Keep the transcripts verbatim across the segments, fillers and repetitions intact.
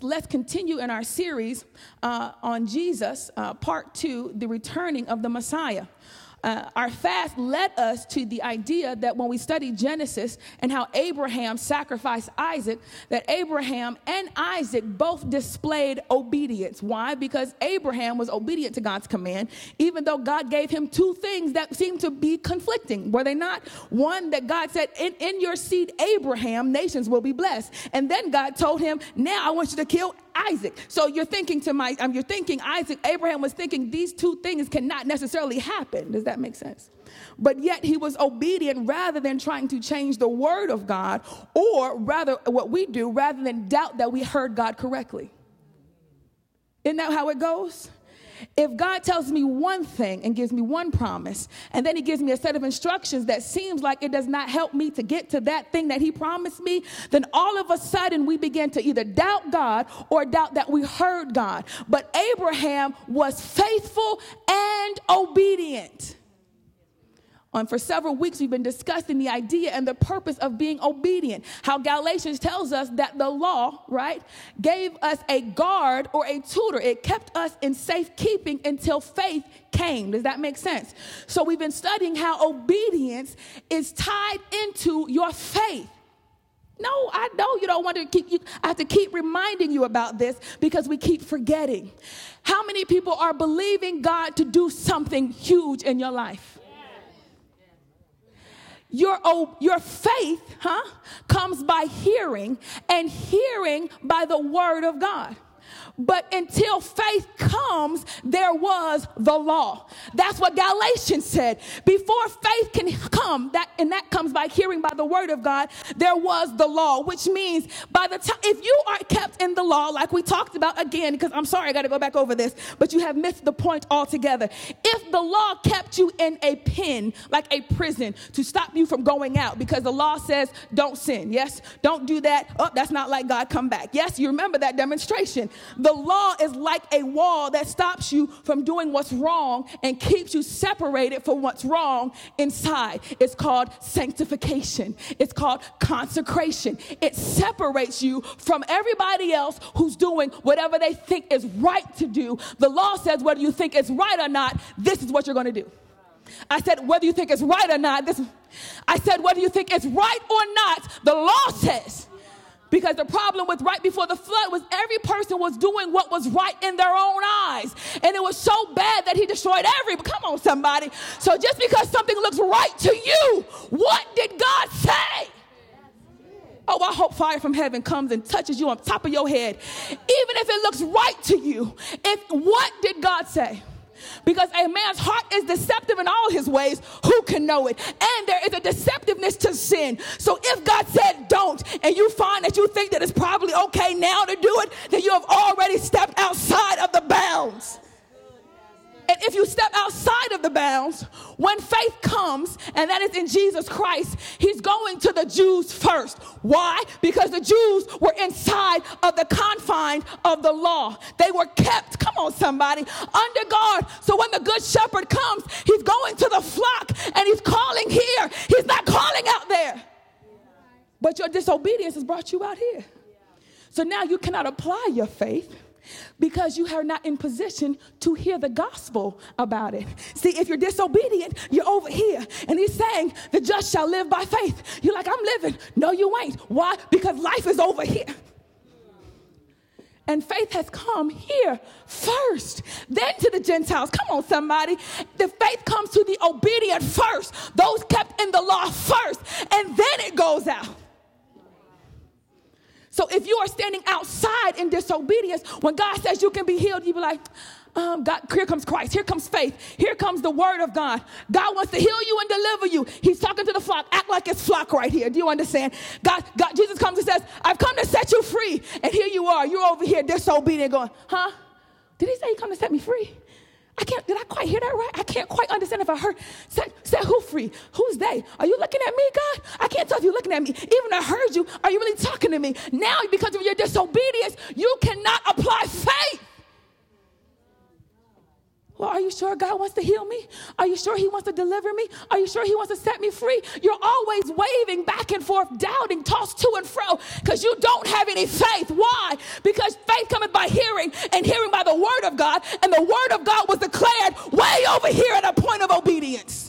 Genesis, let's continue in our series uh, on Jesus, uh, part two, the returning of the Messiah. Uh, our fast led us to the idea that when we study Genesis and how Abraham sacrificed Isaac, that Abraham and Isaac both displayed obedience. Why? Because Abraham was obedient to God's command, even though God gave him two things that seemed to be conflicting. Were they not? One, that God said, in, in your seed, Abraham, nations will be blessed. And then God told him, now I want you to kill Isaac. So you're thinking to my, um, you're thinking Isaac, Abraham was thinking these two things cannot necessarily happen. Does that make sense? But yet he was obedient rather than trying to change the word of God, or rather what we do, rather than doubt that we heard God correctly. Isn't that how it goes? If God tells me one thing and gives me one promise, and then he gives me a set of instructions that seems like it does not help me to get to that thing that he promised me, then all of a sudden we begin to either doubt God or doubt that we heard God. But Abraham was faithful and obedient. And for several weeks, we've been discussing the idea and the purpose of being obedient. How Galatians tells us that the law, right, gave us a guard or a tutor. It kept us in safekeeping until faith came. Does that make sense? So we've been studying how obedience is tied into your faith. No, I know you don't want to keep, you, I have to keep reminding you about this because we keep forgetting. How many people are believing God to do something huge in your life? Your, your faith, huh, comes by hearing, and hearing by the word of God. But until faith comes, there was the law. That's what Galatians said. Before faith can come, that and that comes by hearing by the word of God, there was the law, which means by the time, if you are kept in the law, like we talked about again, because I'm sorry, I got to go back over this, but you have missed the point altogether. If the law kept you in a pen, like a prison, to stop you from going out, because the law says don't sin, yes? Don't do that. Oh, that's not like God, come back. Yes, you remember that demonstration. The law is like a wall that stops you from doing what's wrong and keeps you separated from what's wrong inside. It's called sanctification. It's called consecration. It separates you from everybody else who's doing whatever they think is right to do. The law says whether you think it's right or not, this is what you're going to do. I said whether you think it's right or not, this. I said whether you think it's right or not, the law says. Because the problem with right before the flood was every person was doing what was right in their own eyes. And it was so bad that he destroyed every, come on somebody. So just because something looks right to you, what did God say? Oh, I hope fire from heaven comes and touches you on top of your head. Even if it looks right to you, if what did God say? Because a man's heart is deceptive in all his ways, who can know it? And there is a deceptiveness to sin. So if God said don't, and you find that you think that it's probably okay now to do it, then you have already stepped outside of the bounds. And if you step outside of the bounds, when faith comes, and that is in Jesus Christ, he's going to the Jews first. Why? Because the Jews were inside of the confines of the law. They were kept, come on somebody, under guard. So when the good shepherd comes, he's going to the flock and he's calling here. He's not calling out there. But your disobedience has brought you out here. So now you cannot apply your faith, because you are not in position to hear the gospel about it. See, if you're disobedient, you're over here. And he's saying, the just shall live by faith. You're like, I'm living. No, you ain't. Why? Because life is over here. And faith has come here first, then to the Gentiles. Come on, somebody. The faith comes to the obedient first, those kept in the law first, and then it goes out. So if you are standing outside in disobedience, when God says you can be healed, you be like, um, God, here comes Christ. Here comes faith. Here comes the word of God. God wants to heal you and deliver you. He's talking to the flock. Act like it's flock right here. Do you understand? God, God, Jesus comes and says, I've come to set you free. And here you are. You're over here disobedient going, huh? Did he say he come to set me free? I can't, did I quite hear that right? I can't quite understand if I heard, set, set who free? Who's they? Are you looking at me, God? I can't tell if you're looking at me. Even if I heard you, are you really talking to me? Now, because of your disobedience, you cannot apply faith. Well, are you you sure God wants to heal me? Are you sure he wants to deliver me? Are you sure he wants to set me free? You're always waving back and forth, doubting, tossed to and fro, because you don't have any faith. Why? Because faith cometh by hearing, and hearing by the word of God, and the word of God was declared way over here at a point of obedience.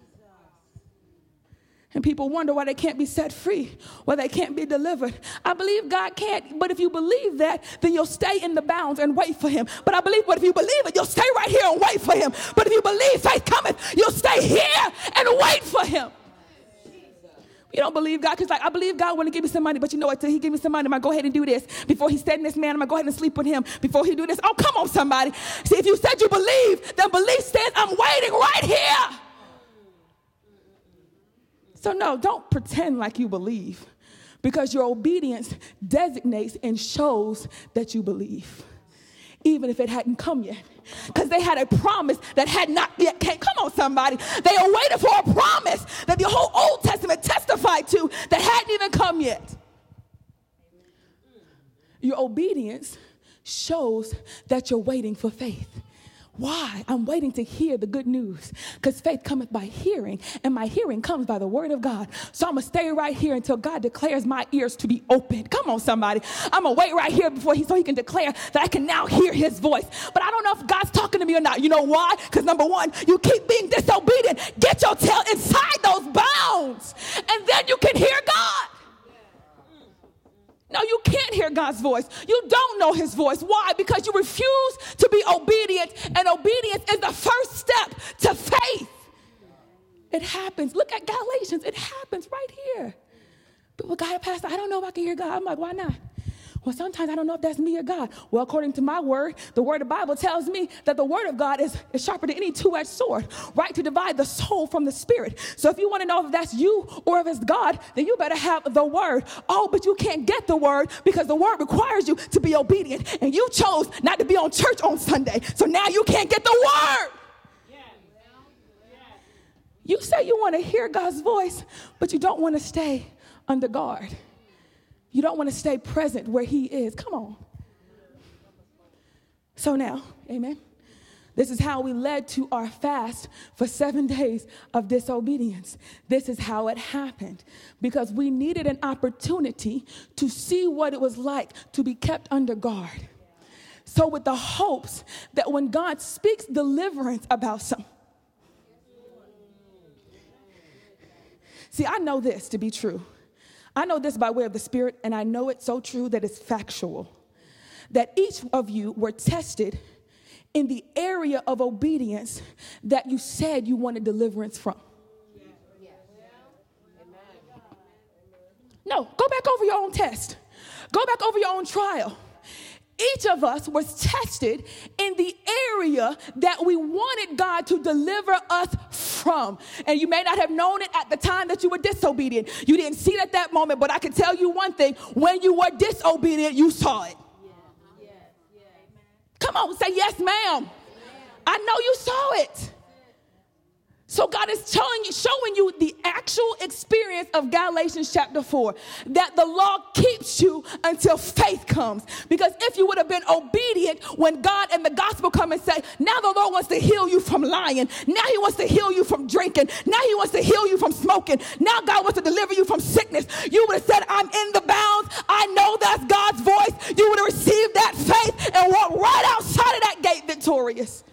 And people wonder why they can't be set free, why they can't be delivered. I believe God can't, but if you believe that, then you'll stay in the bounds and wait for him. But I believe, but if you believe it, you'll stay right here and wait for him. But if you believe faith cometh, you'll stay here and wait for him. You don't believe God, because like, I believe God want to give me some money, but you know what, till he give me some money, I'm going to go ahead and do this. Before he send this man, I'm going to go ahead and sleep with him. Before he do this, oh, come on, somebody. See, if you said you believe, then belief says, I'm waiting right here. So no, don't pretend like you believe, because your obedience designates and shows that you believe, even if it hadn't come yet. Because they had a promise that had not yet came. Come on, somebody. They are waiting for a promise that the whole Old Testament testified to that hadn't even come yet. Your obedience shows that you're waiting for faith. Why? I'm waiting to hear the good news, because faith cometh by hearing, and my hearing comes by the word of God. So I'm going to stay right here until God declares my ears to be open. Come on, somebody. I'm going to wait right here before he, so he can declare that I can now hear his voice. But I don't know if God's talking to me or not. You know why? Because number one, you keep being disobedient. Get your tail inside those bounds, and then you can hear God. No, you can't hear God's voice. You don't know his voice. Why? Because you refuse to be obedient, and obedience is the first step to faith. It happens. Look at Galatians. It happens right here. People, God, Pastor, I don't know if I can hear God. I'm like, why not? Well, sometimes I don't know if that's me or God. Well, according to my word, the word of the Bible tells me that the word of God is, is sharper than any two-edged sword, right, to divide the soul from the spirit. So if you want to know if that's you or if it's God, then you better have the word. Oh, but you can't get the word because the word requires you to be obedient. And you chose not to be on church on Sunday. So now you can't get the word. You say you want to hear God's voice, but you don't want to stay under guard. You don't want to stay present where he is. Come on. So now, amen, this is how we led to our fast for seven days of disobedience. This is how it happened, because we needed an opportunity to see what it was like to be kept under guard. So with the hopes that when God speaks deliverance about something. See, I know this to be true. I know this by way of the Spirit, and I know it's so true that it's factual, that each of you were tested in the area of obedience that you said you wanted deliverance from. No, go back over your own test. Go back over your own trial. Each of us was tested in the area that we wanted God to deliver us from. And you may not have known it at the time that you were disobedient. You didn't see it at that moment, but I can tell you one thing. When you were disobedient, you saw it. Yeah. Yeah. Yeah. Come on, say yes, ma'am. Yeah. I know you saw it. So God is telling you, showing you the actual experience of Galatians chapter four, that the law keeps you until faith comes. Because if you would have been obedient when God and the gospel come and say, now the Lord wants to heal you from lying. Now he wants to heal you from drinking. Now he wants to heal you from smoking. Now God wants to deliver you from sickness. You would have said, I'm in the bounds. I know that's God's voice. You would have received that faith and walked right outside of that gate victorious.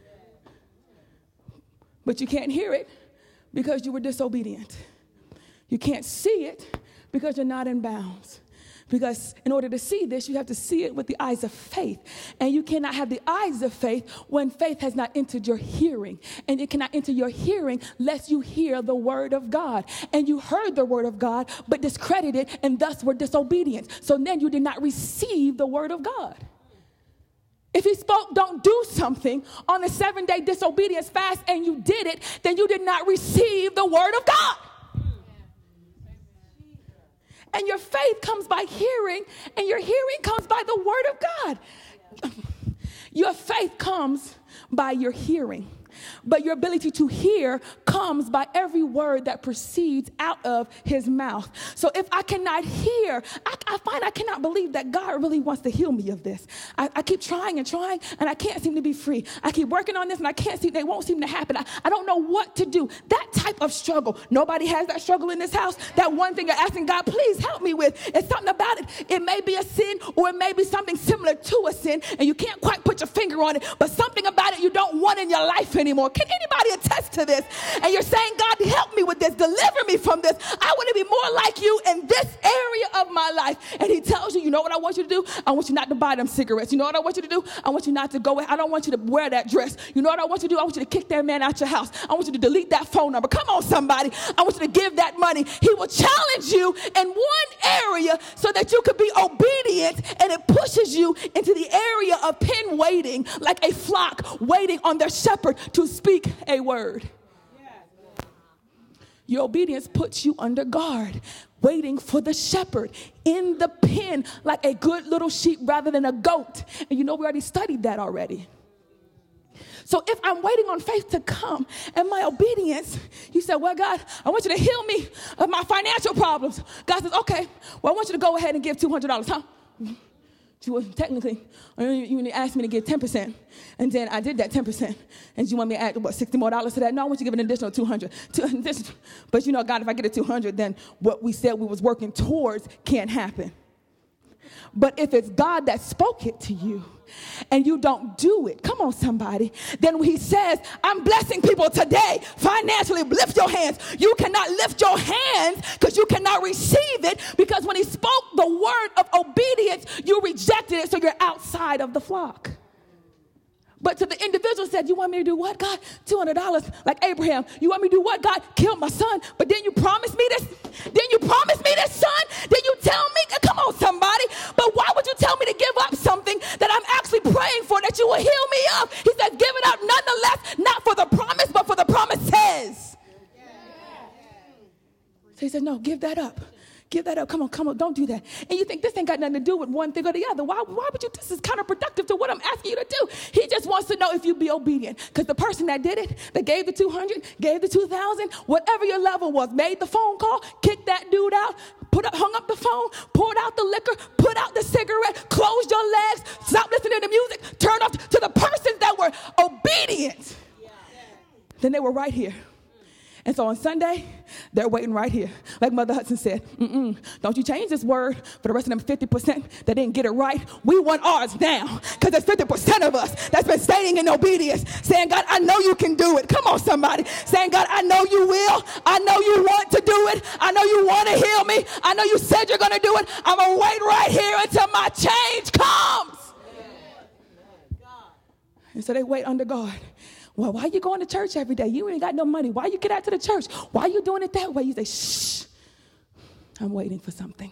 But you can't hear it because you were disobedient. You can't see it because you're not in bounds. Because in order to see this, you have to see it with the eyes of faith. And you cannot have the eyes of faith when faith has not entered your hearing. And it cannot enter your hearing lest you hear the word of God. And you heard the word of God, but discredited and thus were disobedient. So then you did not receive the word of God. If he spoke, don't do something on the seven-day disobedience fast and you did it, then you did not receive the word of God. And your faith comes by hearing, and your hearing comes by the word of God. Your faith comes by your hearing. But your ability to hear comes by every word that proceeds out of his mouth. So if I cannot hear, I, I find I cannot believe that God really wants to heal me of this. I, I keep trying and trying, and I can't seem to be free. I keep working on this, and I can't see, they won't seem to happen. I, I don't know what to do. That type of struggle. Nobody has that struggle in this house. That one thing you're asking God, please help me with. It's something about it. It may be a sin, or it may be something similar to a sin, and you can't quite put your finger on it, but something about it you don't want in your life anymore. Can anybody attest to this? And you're saying, God, help me with this. Deliver me from this. I want to be more like you in this area of my life. And he tells you, you know what I want you to do? I want you not to buy them cigarettes. You know what I want you to do? I want you not to go. I don't want you to wear that dress. You know what I want you to do? I want you to kick that man out your house. I want you to delete that phone number. Come on, somebody. I want you to give that money. He will challenge you in one area so that you could be obedient, and it pushes you into the area of pen waiting, like a flock waiting on their shepherd to speak a word. Your obedience puts you under guard, waiting for the shepherd in the pen, like a good little sheep rather than a goat. And you know, we already studied that already. So if I'm waiting on faith to come and my obedience, you said, well, God, I want you to heal me of my financial problems. God says, okay, well, I want you to go ahead and give two hundred dollars, huh? You, technically, you asked me to give ten percent, and then I did that ten percent, and you want me to add, what, sixty more dollars to that? No, I want you to give an additional two hundred. But you know, God, if I get a two hundred, then what we said we was working towards can't happen. But if it's God that spoke it to you, and you don't do it, come on, somebody, then when he says, I'm blessing people today financially, lift your hands. You cannot lift your hands because you cannot receive it, because when he spoke the word of obedience, you rejected it, so you're outside of the flock. But to the individual said, you want me to do what, God? two hundred dollars, like Abraham. You want me to do what, God? Kill my son. But then you promised me this. Then you promised me this son. Then you tell me, come on, somebody. But why would you tell me to give up something that I'm actually praying for, that you will heal me of? He says, give it up nonetheless, not for the promise, but for the promises. So he said, no, give that up. Give that up. Come on, come on. Don't do that. And you think this ain't got nothing to do with one thing or the other. Why, why would you? This is counterproductive to what I'm asking you to do. He just wants to know if you be obedient. Because the person that did it, that gave the two hundred, gave the two thousand, whatever your level was, made the phone call, kicked that dude out, put up, hung up the phone, poured out the liquor, put out the cigarette, closed your legs, stopped listening to music, turned off to the persons that were obedient. Then they were right here. And so on Sunday, they're waiting right here. Like Mother Hudson said, Mm-mm, don't you change this word for the rest of them fifty percent that didn't get it right. We want ours now, because there's fifty percent of us that's been staying in obedience, saying, God, I know you can do it. Come on, somebody. Saying, God, I know you will. I know you want to do it. I know you want to heal me. I know you said you're going to do it. I'm going to wait right here until my change comes. And so they wait under God. Well, why you going to church every day? You ain't got no money. Why you get out to the church? Why you doing it that way? You say, shh, I'm waiting for something.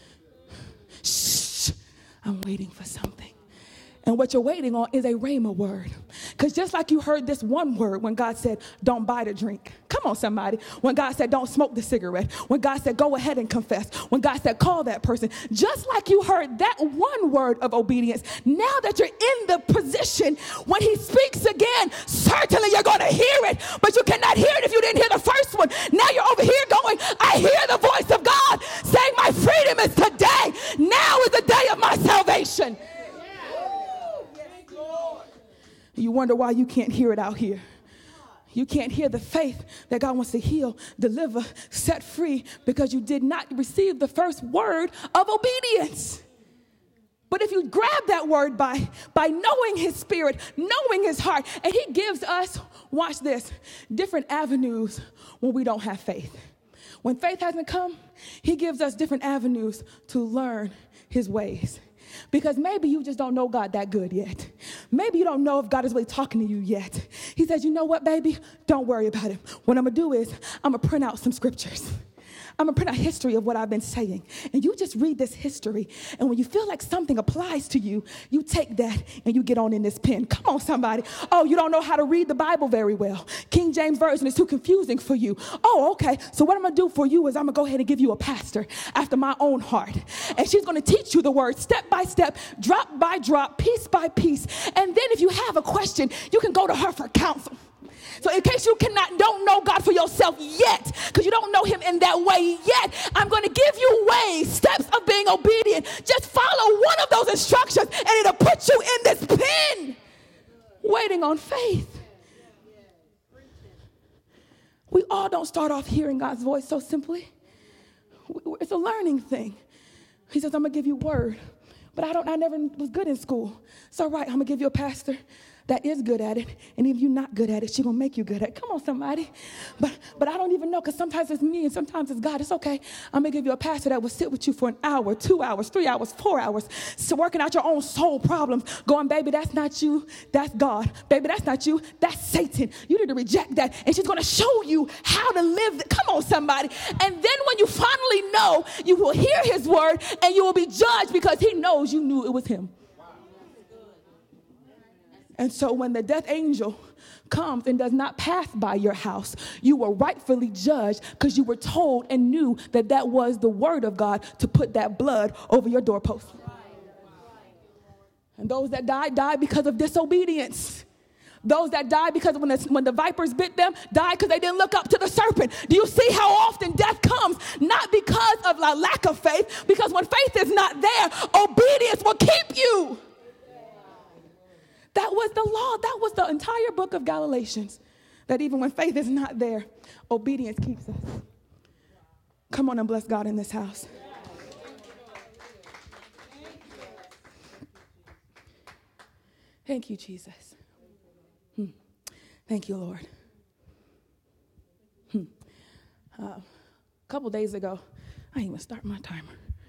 Shh, I'm waiting for something. And what you're waiting on is a rhema word. Because just like you heard this one word when God said, don't buy the drink. Come on, somebody. When God said, don't smoke the cigarette. When God said, go ahead and confess. When God said, call that person. Just like you heard that one word of obedience, now that you're in the position, when he speaks again, certainly you're going to hear it. But you cannot hear it if you didn't hear the first one. Now you're over here going, I hear the voice of God saying, my freedom is today. Now is the day of my salvation. You wonder why you can't hear it out here. You can't hear the faith that God wants to heal, deliver, set free, because you did not receive the first word of obedience. But if you grab that word by, by knowing his spirit, knowing his heart, and he gives us, watch this, different avenues when we don't have faith. When faith hasn't come, he gives us different avenues to learn his ways. Because maybe you just don't know God that good yet. Maybe you don't know if God is really talking to you yet. He says, you know what, baby? Don't worry about it. What I'm going to do is I'm going to print out some scriptures. I'm going to print out history of what I've been saying. And you just read this history. And when you feel like something applies to you, you take that and you get on in this pen. Come on, somebody. Oh, you don't know how to read the Bible very well. King James Version is too confusing for you. Oh, okay. So what I'm going to do for you is I'm going to go ahead and give you a pastor after my own heart. And she's going to teach you the word step by step, drop by drop, piece by piece. And then if you have a question, you can go to her for counsel. So in case you cannot, don't know God for yourself yet, because you don't know him in that way yet, I'm going to give you ways, steps of being obedient. Just follow one of those instructions and it'll put you in this pen, waiting on faith. We all don't start off hearing God's voice so simply. It's a learning thing. He says, I'm going to give you word, but I don't, I never was good in school. So right, I'm going to give you a pastor that is good at it, and if you're not good at it, she's going to make you good at it. Come on, somebody. But but I don't even know, because sometimes it's me and sometimes it's God. It's okay. I'm going to give you a pastor that will sit with you for an hour, two hours, three hours, four hours, so working out your own soul problems, going, baby, that's not you, that's God. Baby, that's not you, that's Satan. You need to reject that, and she's going to show you how to live. The, come on, somebody. And then when you finally know, you will hear his word, and you will be judged because he knows you knew it was him. And so when the death angel comes and does not pass by your house, you were rightfully judged because you were told and knew that that was the word of God to put that blood over your doorpost. And those that died, died because of disobedience. Those that died because when the, when the vipers bit them, died because they didn't look up to the serpent. Do you see how often death comes? Not because of a lack of faith, because when faith is not there, obedience will keep you. That was the law. That was the entire book of Galatians. That even when faith is not there, obedience keeps us. Come on and bless God in this house. Thank you, Jesus. Hmm. Thank you, Lord. Hmm. Uh, a couple days ago, I didn't even start my timer.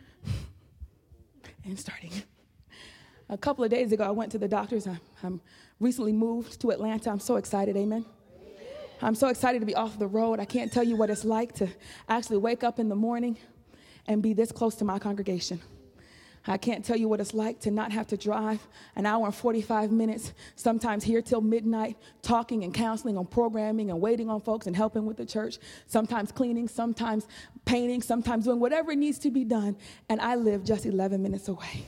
And starting it. A couple of days ago, I went to the doctor's. I'm, I'm recently moved to Atlanta. I'm so excited, amen. I'm so excited to be off the road. I can't tell you what it's like to actually wake up in the morning and be this close to my congregation. I can't tell you what it's like to not have to drive an hour and forty-five minutes, sometimes here till midnight, talking and counseling on programming and waiting on folks and helping with the church, sometimes cleaning, sometimes painting, sometimes doing whatever needs to be done. And I live just eleven minutes away.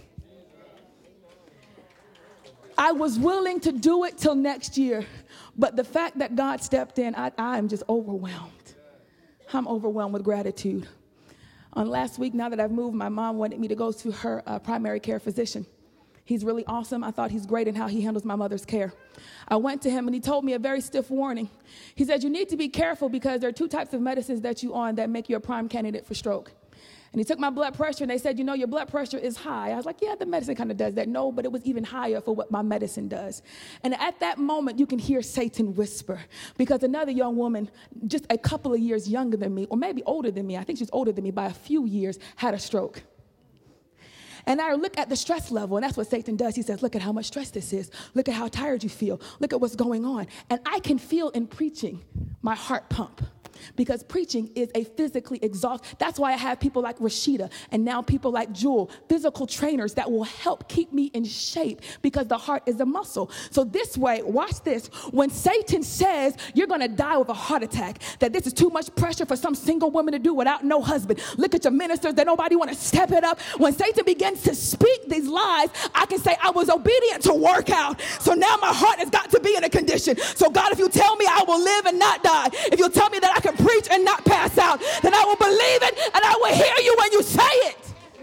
I was willing to do it till next year, but the fact that God stepped in, I, I am just overwhelmed. I'm overwhelmed with gratitude. On last week, now that I've moved, my mom wanted me to go to her uh, primary care physician. He's really awesome. I thought he's great in how he handles my mother's care. I went to him and he told me a very stiff warning. He said, you need to be careful because there are two types of medicines that you're on that make you a prime candidate for stroke. And he took my blood pressure and they said, you know, your blood pressure is high. I was like, yeah, the medicine kind of does that. No, but it was even higher for what my medicine does. And at that moment, you can hear Satan whisper because another young woman, just a couple of years younger than me, or maybe older than me, I think she's older than me by a few years, had a stroke. And I look at the stress level, and that's what Satan does. He says, look at how much stress this is. Look at how tired you feel. Look at what's going on. And I can feel in preaching my heart pump. Because preaching is a physically exhausting. That's why I have people like Rashida and now people like Jewel, physical trainers that will help keep me in shape because the heart is a muscle. So this way, watch this. When Satan says you're going to die with a heart attack, that this is too much pressure for some single woman to do without no husband. Look at your ministers that nobody want to step it up. When Satan begins to speak these lies, I can say I was obedient to work out. So now my heart has got to be in a condition. So God, if you tell me I will live and not die, if you tell me that I can preach and not pass out, then I will believe it and I will hear you when you say it.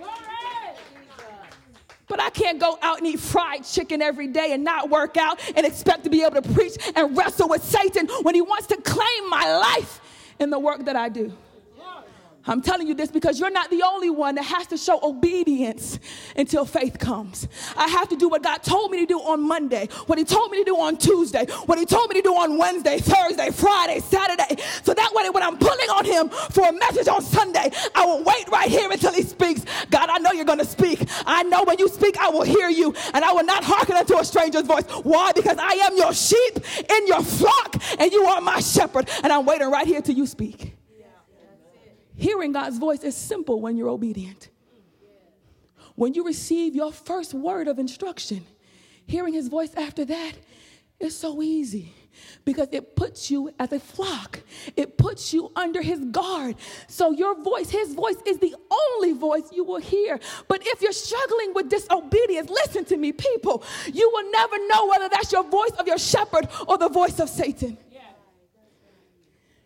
But I can't go out and eat fried chicken every day and not work out and expect to be able to preach and wrestle with Satan when he wants to claim my life in the work that I do. I'm telling you this because you're not the only one that has to show obedience until faith comes. I have to do what God told me to do on Monday, what he told me to do on Tuesday, what he told me to do on Wednesday, Thursday, Friday, Saturday. So that way when I'm pulling on him for a message on Sunday, I will wait right here until he speaks. God, I know you're going to speak. I know when you speak, I will hear you, and I will not hearken unto a stranger's voice. Why? Because I am your sheep in your flock, and you are my shepherd, and I'm waiting right here till you speak. Hearing God's voice is simple when you're obedient. When you receive your first word of instruction, hearing his voice after that is so easy because it puts you as a flock. It puts you under his guard. So your voice, his voice is the only voice you will hear. But if you're struggling with disobedience, listen to me, people, you will never know whether that's your voice of your shepherd or the voice of Satan.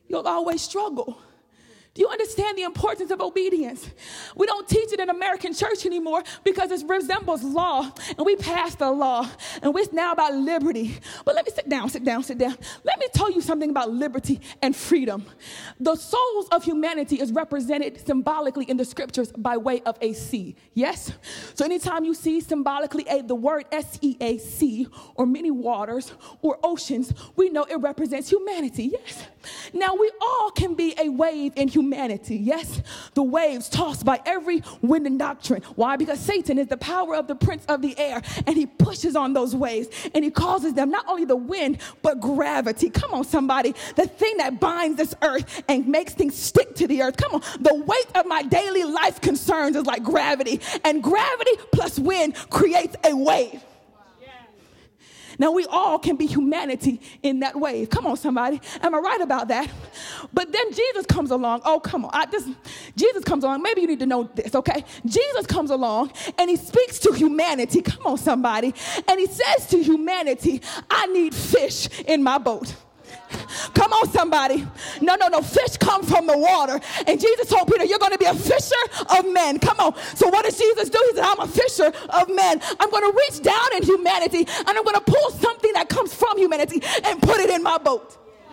you'll always struggle. Do you understand the importance of obedience? We don't teach it in American church anymore because it resembles law, and we passed the law, and it's now about liberty. But let me sit down, sit down, sit down. Let me tell you something about liberty and freedom. The souls of humanity is represented symbolically in the scriptures by way of a sea. Yes? So anytime you see symbolically a, the word S E A C, or many waters, or oceans, we know it represents humanity. Yes? Now we all can be a wave in humanity. Humanity, yes, the waves tossed by every wind and doctrine. Why? Because Satan is the power of the prince of the air, and he pushes on those waves, and he causes them not only the wind, but gravity. Come on, somebody. The thing that binds this earth and makes things stick to the earth. Come on. The weight of my daily life concerns is like gravity, and gravity plus wind creates a wave. Now, we all can be humanity in that wave. Come on, somebody. Am I right about that? But then Jesus comes along. Oh, come on. I just, Jesus comes along. Maybe you need to know this, okay? Jesus comes along, and he speaks to humanity. Come on, somebody. And he says to humanity, I need fish in my boat. Come on, somebody. No, no, no. Fish come from the water. And Jesus told Peter, you're going to be a fisher of men. Come on. So what does Jesus do? He said, I'm a fisher of men. I'm going to reach down in humanity, and I'm going to pull something that comes from humanity and put it in my boat.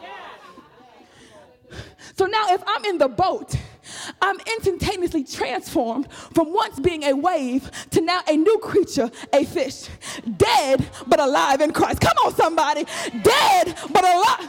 So now if I'm in the boat, I'm instantaneously transformed from once being a wave to now a new creature, a fish. Dead, but alive in Christ. Come on, somebody. Dead, but alive.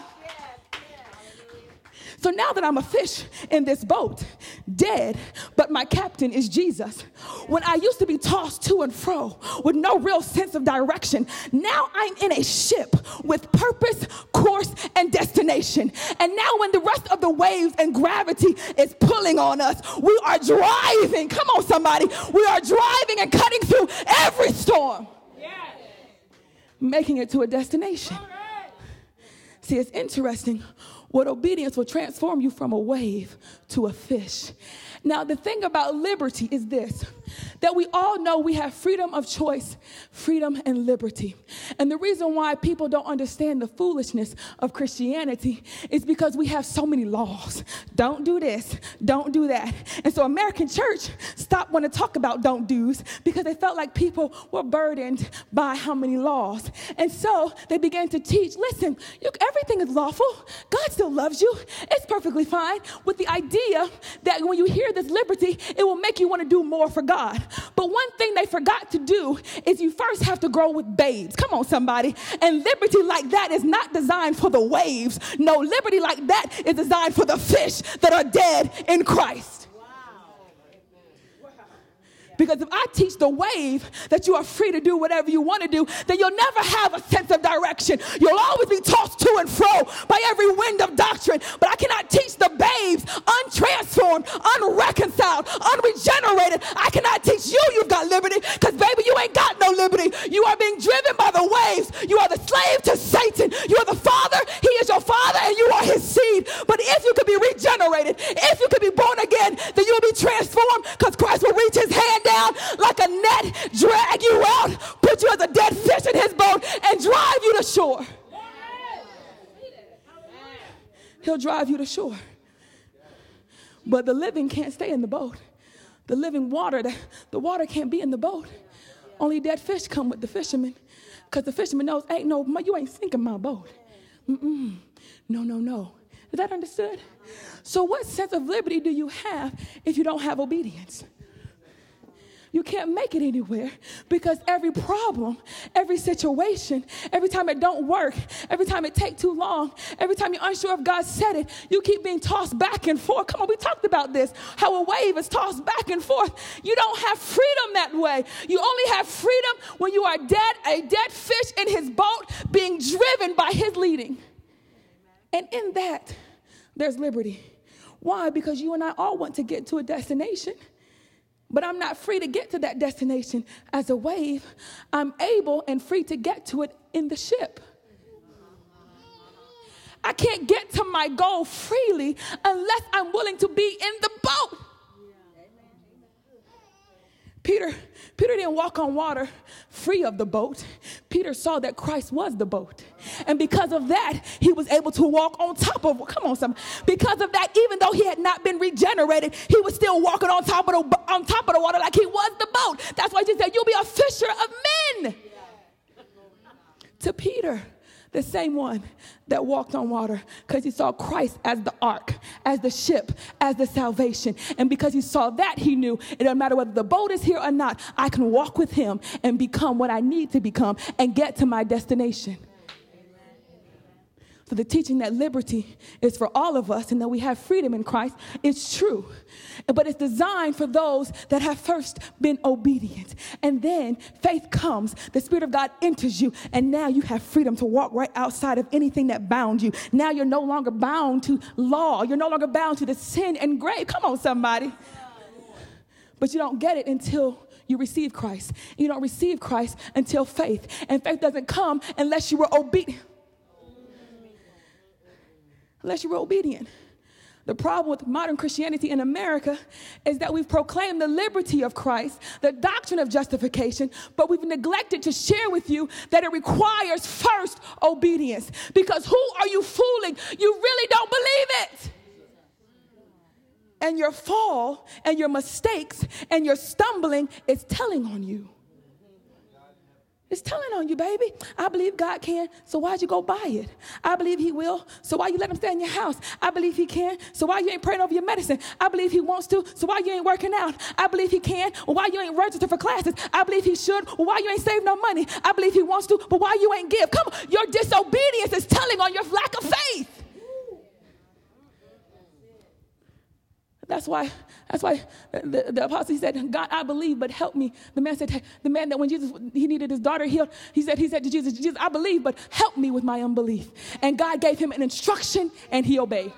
So now that I'm a fish in this boat, dead, but my captain is Jesus. When I used to be tossed to and fro with no real sense of direction, now I'm in a ship with purpose, course, and destination. And now when the rest of the waves and gravity is pulling on us, we are driving. Come on, somebody. We are driving and cutting through every storm, yes, making it to a destination. Right. See, it's interesting. What obedience will transform you from a wave to a fish. Now, the thing about liberty is this, that we all know we have freedom of choice, freedom and liberty. And the reason why people don't understand the foolishness of Christianity is because we have so many laws. Don't do this, don't do that. And so American church stopped wanting to talk about don't do's because they felt like people were burdened by how many laws. And so they began to teach, listen, you, everything is lawful. God still loves you. It's perfectly fine, with the idea that when you hear this liberty, it will make you want to do more for God. But one thing they forgot to do is you first have to grow with babes. Come on, somebody. And liberty like that is not designed for the waves. No, liberty like that is designed for the fish that are dead in Christ. Because if I teach the wave that you are free to do whatever you want to do, then you'll never have a sense of direction. You'll always be tossed to and fro by every wind of doctrine. But I cannot teach the babes, untransformed, unreconciled, unregenerated. I cannot teach you you've got liberty, because baby, you ain't got no liberty. You are being driven by the waves. You are the slave to Satan. You are the father. He is your father, and you are his seed. But if you could be regenerated, if you could be born again, then you'll be transformed, because Christ will reach his hand down like a net, drag you out, put you as a dead fish in his boat, and drive you to shore. He'll drive you to shore. But the living can't stay in the boat. The living water, the, the water can't be in the boat. Only dead fish come with the fisherman, because the fisherman knows, ain't no, you ain't sinking my boat. Mm-mm. No, no, no. Is that understood? So what sense of liberty do you have if you don't have obedience? You can't make it anywhere, because every problem, every situation, every time it don't work, every time it take too long, every time you're unsure if God said it, you keep being tossed back and forth. Come on, we talked about this, how a wave is tossed back and forth. You don't have freedom that way. You only have freedom when you are dead, a dead fish in his boat, being driven by his leading. And in that, there's liberty. Why? Because you and I all want to get to a destination. But I'm not free to get to that destination as a wave. I'm able and free to get to it in the ship. I can't get to my goal freely unless I'm willing to be in the boat. Peter, Peter didn't walk on water free of the boat. Peter saw that Christ was the boat. And because of that, he was able to walk on top of, come on, some. Because of that, even though he had not been regenerated, he was still walking on top of the, on top of the water like he was the boat. That's why Jesus said, you'll be a fisher of men. To Peter, the same one that walked on water, because he saw Christ as the ark, as the ship, as the salvation. And because he saw that, he knew it doesn't matter whether the boat is here or not, I can walk with him and become what I need to become and get to my destination. So the teaching that liberty is for all of us and that we have freedom in Christ is true. But it's designed for those that have first been obedient. And then faith comes, the Spirit of God enters you, and now you have freedom to walk right outside of anything that bound you. Now you're no longer bound to law. You're no longer bound to the sin and grave. Come on, somebody. But you don't get it until you receive Christ. You don't receive Christ until faith. And faith doesn't come unless you were obedient. Unless you were obedient. The problem with modern Christianity in America is that we've proclaimed the liberty of Christ, the doctrine of justification, but we've neglected to share with you that it requires first obedience. Because who are you fooling? You really don't believe it. And your fall and your mistakes and your stumbling is telling on you. It's telling on you, baby. I believe God can, so why'd you go buy it? I believe he will, so why you let him stay in your house? I believe he can, so why you ain't praying over your medicine? I believe he wants to, so why you ain't working out? I believe he can, well, why you ain't registered for classes? I believe he should, well, why you ain't saved no money? I believe he wants to, but why you ain't give? Come on, your disobedience is telling on your lack of faith. That's why, that's why the, the apostle, he said, God, I believe, but help me. The man said, the man that when Jesus, he needed his daughter healed, he said, he said to Jesus, Jesus, I believe, but help me with my unbelief. And God gave him an instruction and he obeyed.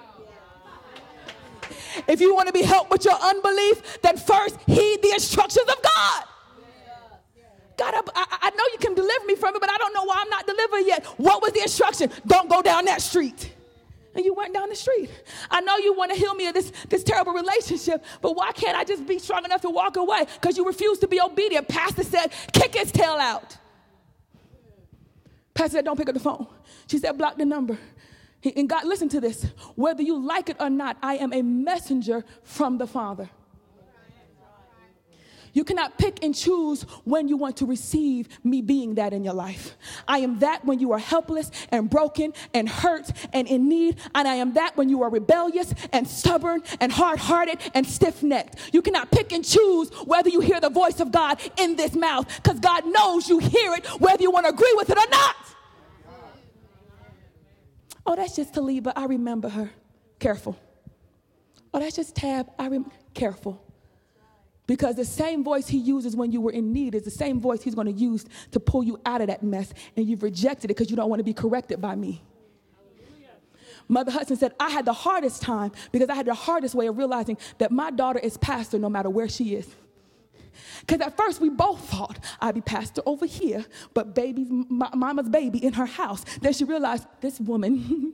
If you want to be helped with your unbelief, then first heed the instructions of God. God, I, I know you can deliver me from it, but I don't know why I'm not delivered yet. What was the instruction? Don't go down that street. And you went down the street. I know you want to heal me of this, this terrible relationship, but why can't I just be strong enough to walk away? Because you refuse to be obedient. Pastor said, kick his tail out. Pastor said, don't pick up the phone. She said, block the number. He, and God, listen to this. Whether you like it or not, I am a messenger from the Father. You cannot pick and choose when you want to receive me being that in your life. I am that when you are helpless and broken and hurt and in need. And I am that when you are rebellious and stubborn and hard-hearted and stiff-necked. You cannot pick and choose whether you hear the voice of God in this mouth, because God knows you hear it whether you want to agree with it or not. Oh, that's just Taliba. I remember her. Careful. Oh, that's just Tab. I remember. Careful. Because the same voice he uses when you were in need is the same voice he's going to use to pull you out of that mess. And you've rejected it because you don't want to be corrected by me. Mother Hudson said, I had the hardest time because I had the hardest way of realizing that my daughter is pastor no matter where she is. Because at first we both thought I'd be pastor over here, but baby's, m- mama's baby in her house. Then she realized this woman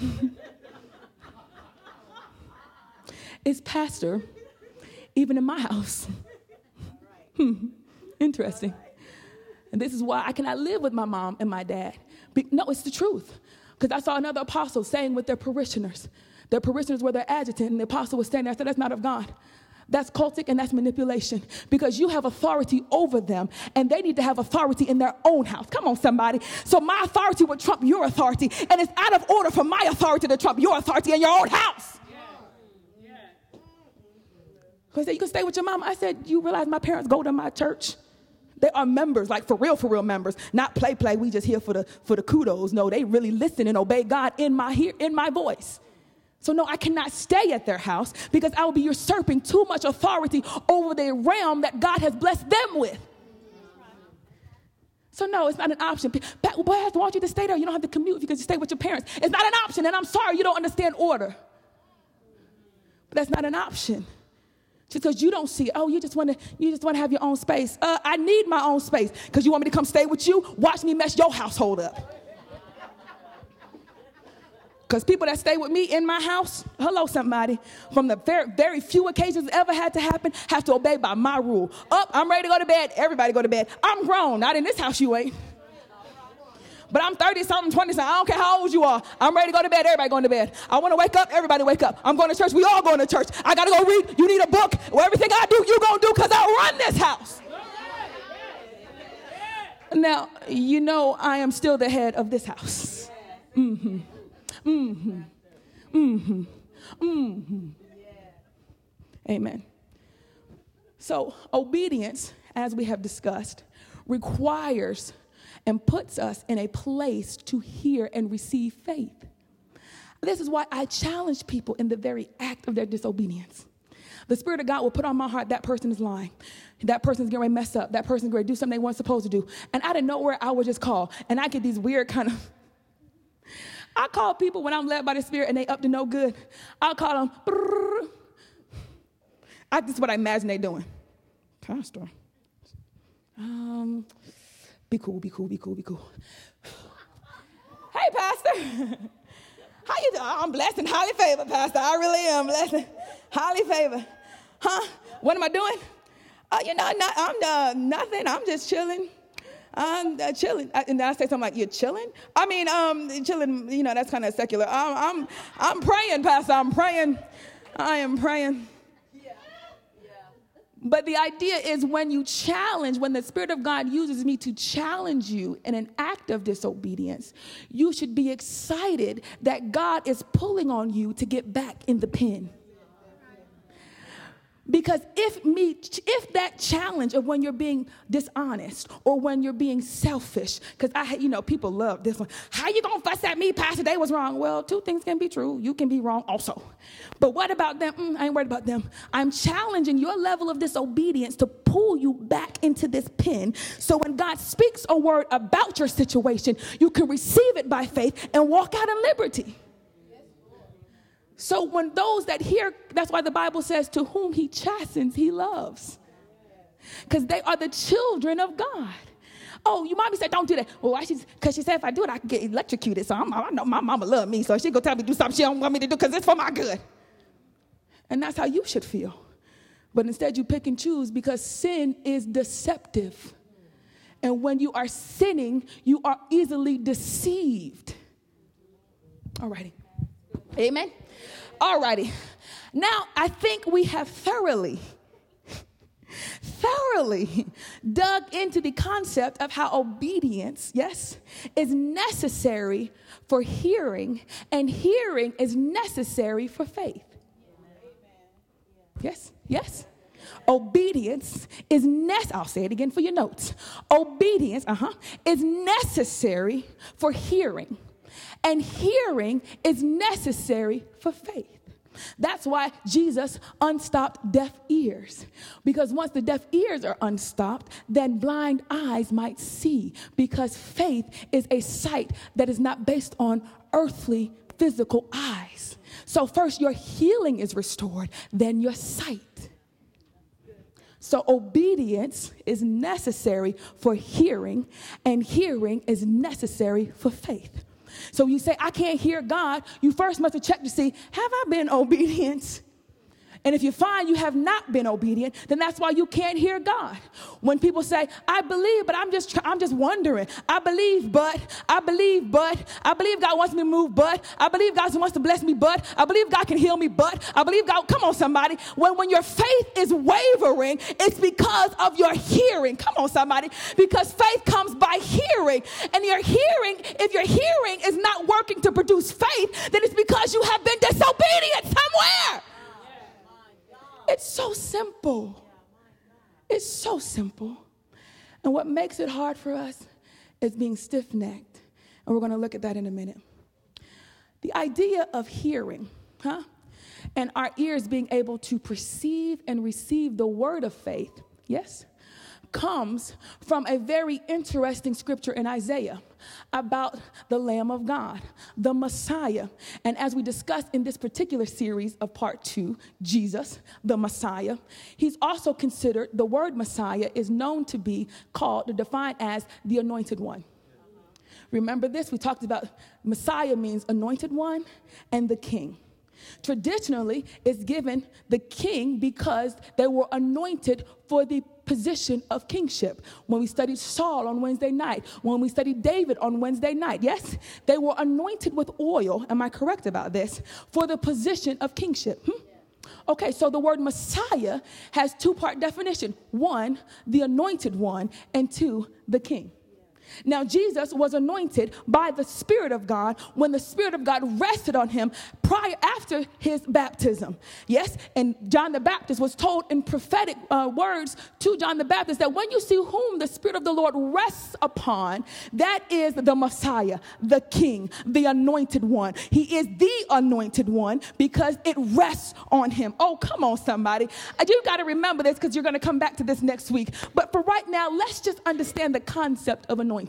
is pastor even in my house. Hmm. Interesting. And this is why I cannot live with my mom and my dad. Be- no, it's the truth. Because I saw another apostle saying with their parishioners, their parishioners were their adjutant, and the apostle was standing there. I said, that's not of God. That's cultic and that's manipulation, because you have authority over them and they need to have authority in their own house. Come on, somebody. So my authority would trump your authority, and it's out of order for my authority to trump your authority in your own house. I said, you can stay with your mama. I said, you realize my parents go to my church? They are members, like for real, for real members. Not play, play. We just here for the for the kudos. No, they really listen and obey God in my hear in my voice. So no, I cannot stay at their house because I will be usurping too much authority over the realm that God has blessed them with. So no, it's not an option. But boy, I want you to stay there. You don't have to commute because you stay with your parents. It's not an option, and I'm sorry you don't understand order. But that's not an option. Just because you don't see it. Oh, you just want to you just want to have your own space. Uh, I need my own space because you want me to come stay with you? Watch me mess your household up. Because people that stay with me in my house, hello, somebody, from the very, very few occasions it ever had to happen, have to obey by my rule. Up, I'm ready to go to bed. Everybody go to bed. I'm grown. Not in this house, you ain't. But I'm thirty something, twenty something. I don't care how old you are. I'm ready to go to bed. Everybody going to bed. I want to wake up. Everybody wake up. I'm going to church. We all going to church. I got to go read. You need a book. Well, everything I do, you going to do because I run this house. Now, you know I am still the head of this house. Mm-hmm. Mm-hmm. Mm-hmm. Mm-hmm. Amen. So obedience, as we have discussed, requires and puts us in a place to hear and receive faith. This is why I challenge people in the very act of their disobedience. The Spirit of God will put on my heart, that person is lying. That person's getting ready to mess up. That person's going to do something they weren't supposed to do. And out of nowhere, I would just call. And I get these weird kind of, I call people when I'm led by the Spirit and they up to no good. I'll call them, brrr. I, this is what I imagine they doing. Pastor, um, be cool, be cool, be cool, be cool. Hey, Pastor. How you doing? I'm blessed and highly favored, Pastor. I really am blessed and highly favored. Huh? What am I doing? Uh, you know, not, I'm uh, nothing. I'm just chilling. I'm uh, chilling. I, and then I say something like, "You're chilling?" I mean, um, chilling. You know, that's kind of secular. I'm, I'm, I'm praying, Pastor. I'm praying. I am praying. Yeah. Yeah. But the idea is when you challenge, when the Spirit of God uses me to challenge you in an act of disobedience, you should be excited that God is pulling on you to get back in the pen. Because if me, if that challenge of when you're being dishonest or when you're being selfish, because I, you know, people love this one. How you gonna fuss at me, Pastor? They was wrong. Well, two things can be true. You can be wrong also. But what about them? Mm, I ain't worried about them. I'm challenging your level of disobedience to pull you back into this pen. So when God speaks a word about your situation, you can receive it by faith and walk out in liberty. So when those that hear, that's why the Bible says, to whom he chastens, he loves. Because they are the children of God. Oh, you mommy said, don't do that. Well, why? Because she said, if I do it, I can get electrocuted. So I'm, I know my mama love me. So she going to tell me to do something she don't want me to do because it's for my good. And that's how you should feel. But instead you pick and choose because sin is deceptive. And when you are sinning, you are easily deceived. All righty. Amen. All righty. Now, I think we have thoroughly, thoroughly dug into the concept of how obedience, yes, is necessary for hearing, and hearing is necessary for faith. Yes, yes. Obedience is necessary. I'll say it again for your notes. Obedience, uh-huh, is necessary for hearing. And hearing is necessary for faith. That's why Jesus unstopped deaf ears. Because once the deaf ears are unstopped, then blind eyes might see. Because faith is a sight that is not based on earthly physical eyes. So first your healing is restored, then your sight. So obedience is necessary for hearing, and hearing is necessary for faith. So you say, I can't hear God. You first must check to see, have I been obedient? And if you find you have not been obedient, then that's why you can't hear God. When people say, I believe, but I'm just I'm just wondering. I believe, but, I believe, but, I believe God wants me to move, but, I believe God wants to bless me, but, I believe God can heal me, but, I believe God, come on somebody. When, when your faith is wavering, it's because of your hearing. Come on somebody. Because faith comes by hearing. And your hearing, if your hearing is not working to produce faith, then it's because you have been disobedient somewhere. It's so simple. It's so simple. And what makes it hard for us is being stiff-necked. And we're going to look at that in a minute. The idea of hearing, huh? And our ears being able to perceive and receive the word of faith, yes, comes from a very interesting scripture in Isaiah about the Lamb of God, the Messiah. And as we discussed in this particular series of part two, Jesus, the Messiah, he's also considered, the word Messiah is known to be called, or defined as the anointed one. Remember this, we talked about Messiah means anointed one and the king. Traditionally, it's given the king because they were anointed for the position of kingship. When we studied Saul on Wednesday night, when we studied David on Wednesday night, yes, they were anointed with oil, am I correct about this, for the position of kingship. Hmm? Okay, so the word Messiah has two-part definition. One, the anointed one, and two, the king. Now, Jesus was anointed by the Spirit of God when the Spirit of God rested on him prior after his baptism. Yes, and John the Baptist was told in prophetic uh, words to John the Baptist that when you see whom the Spirit of the Lord rests upon, that is the Messiah, the King, the anointed one. He is the anointed one because it rests on him. Oh, come on, somebody. You got to remember this because you're going to come back to this next week. But for right now, let's just understand the concept of anointing.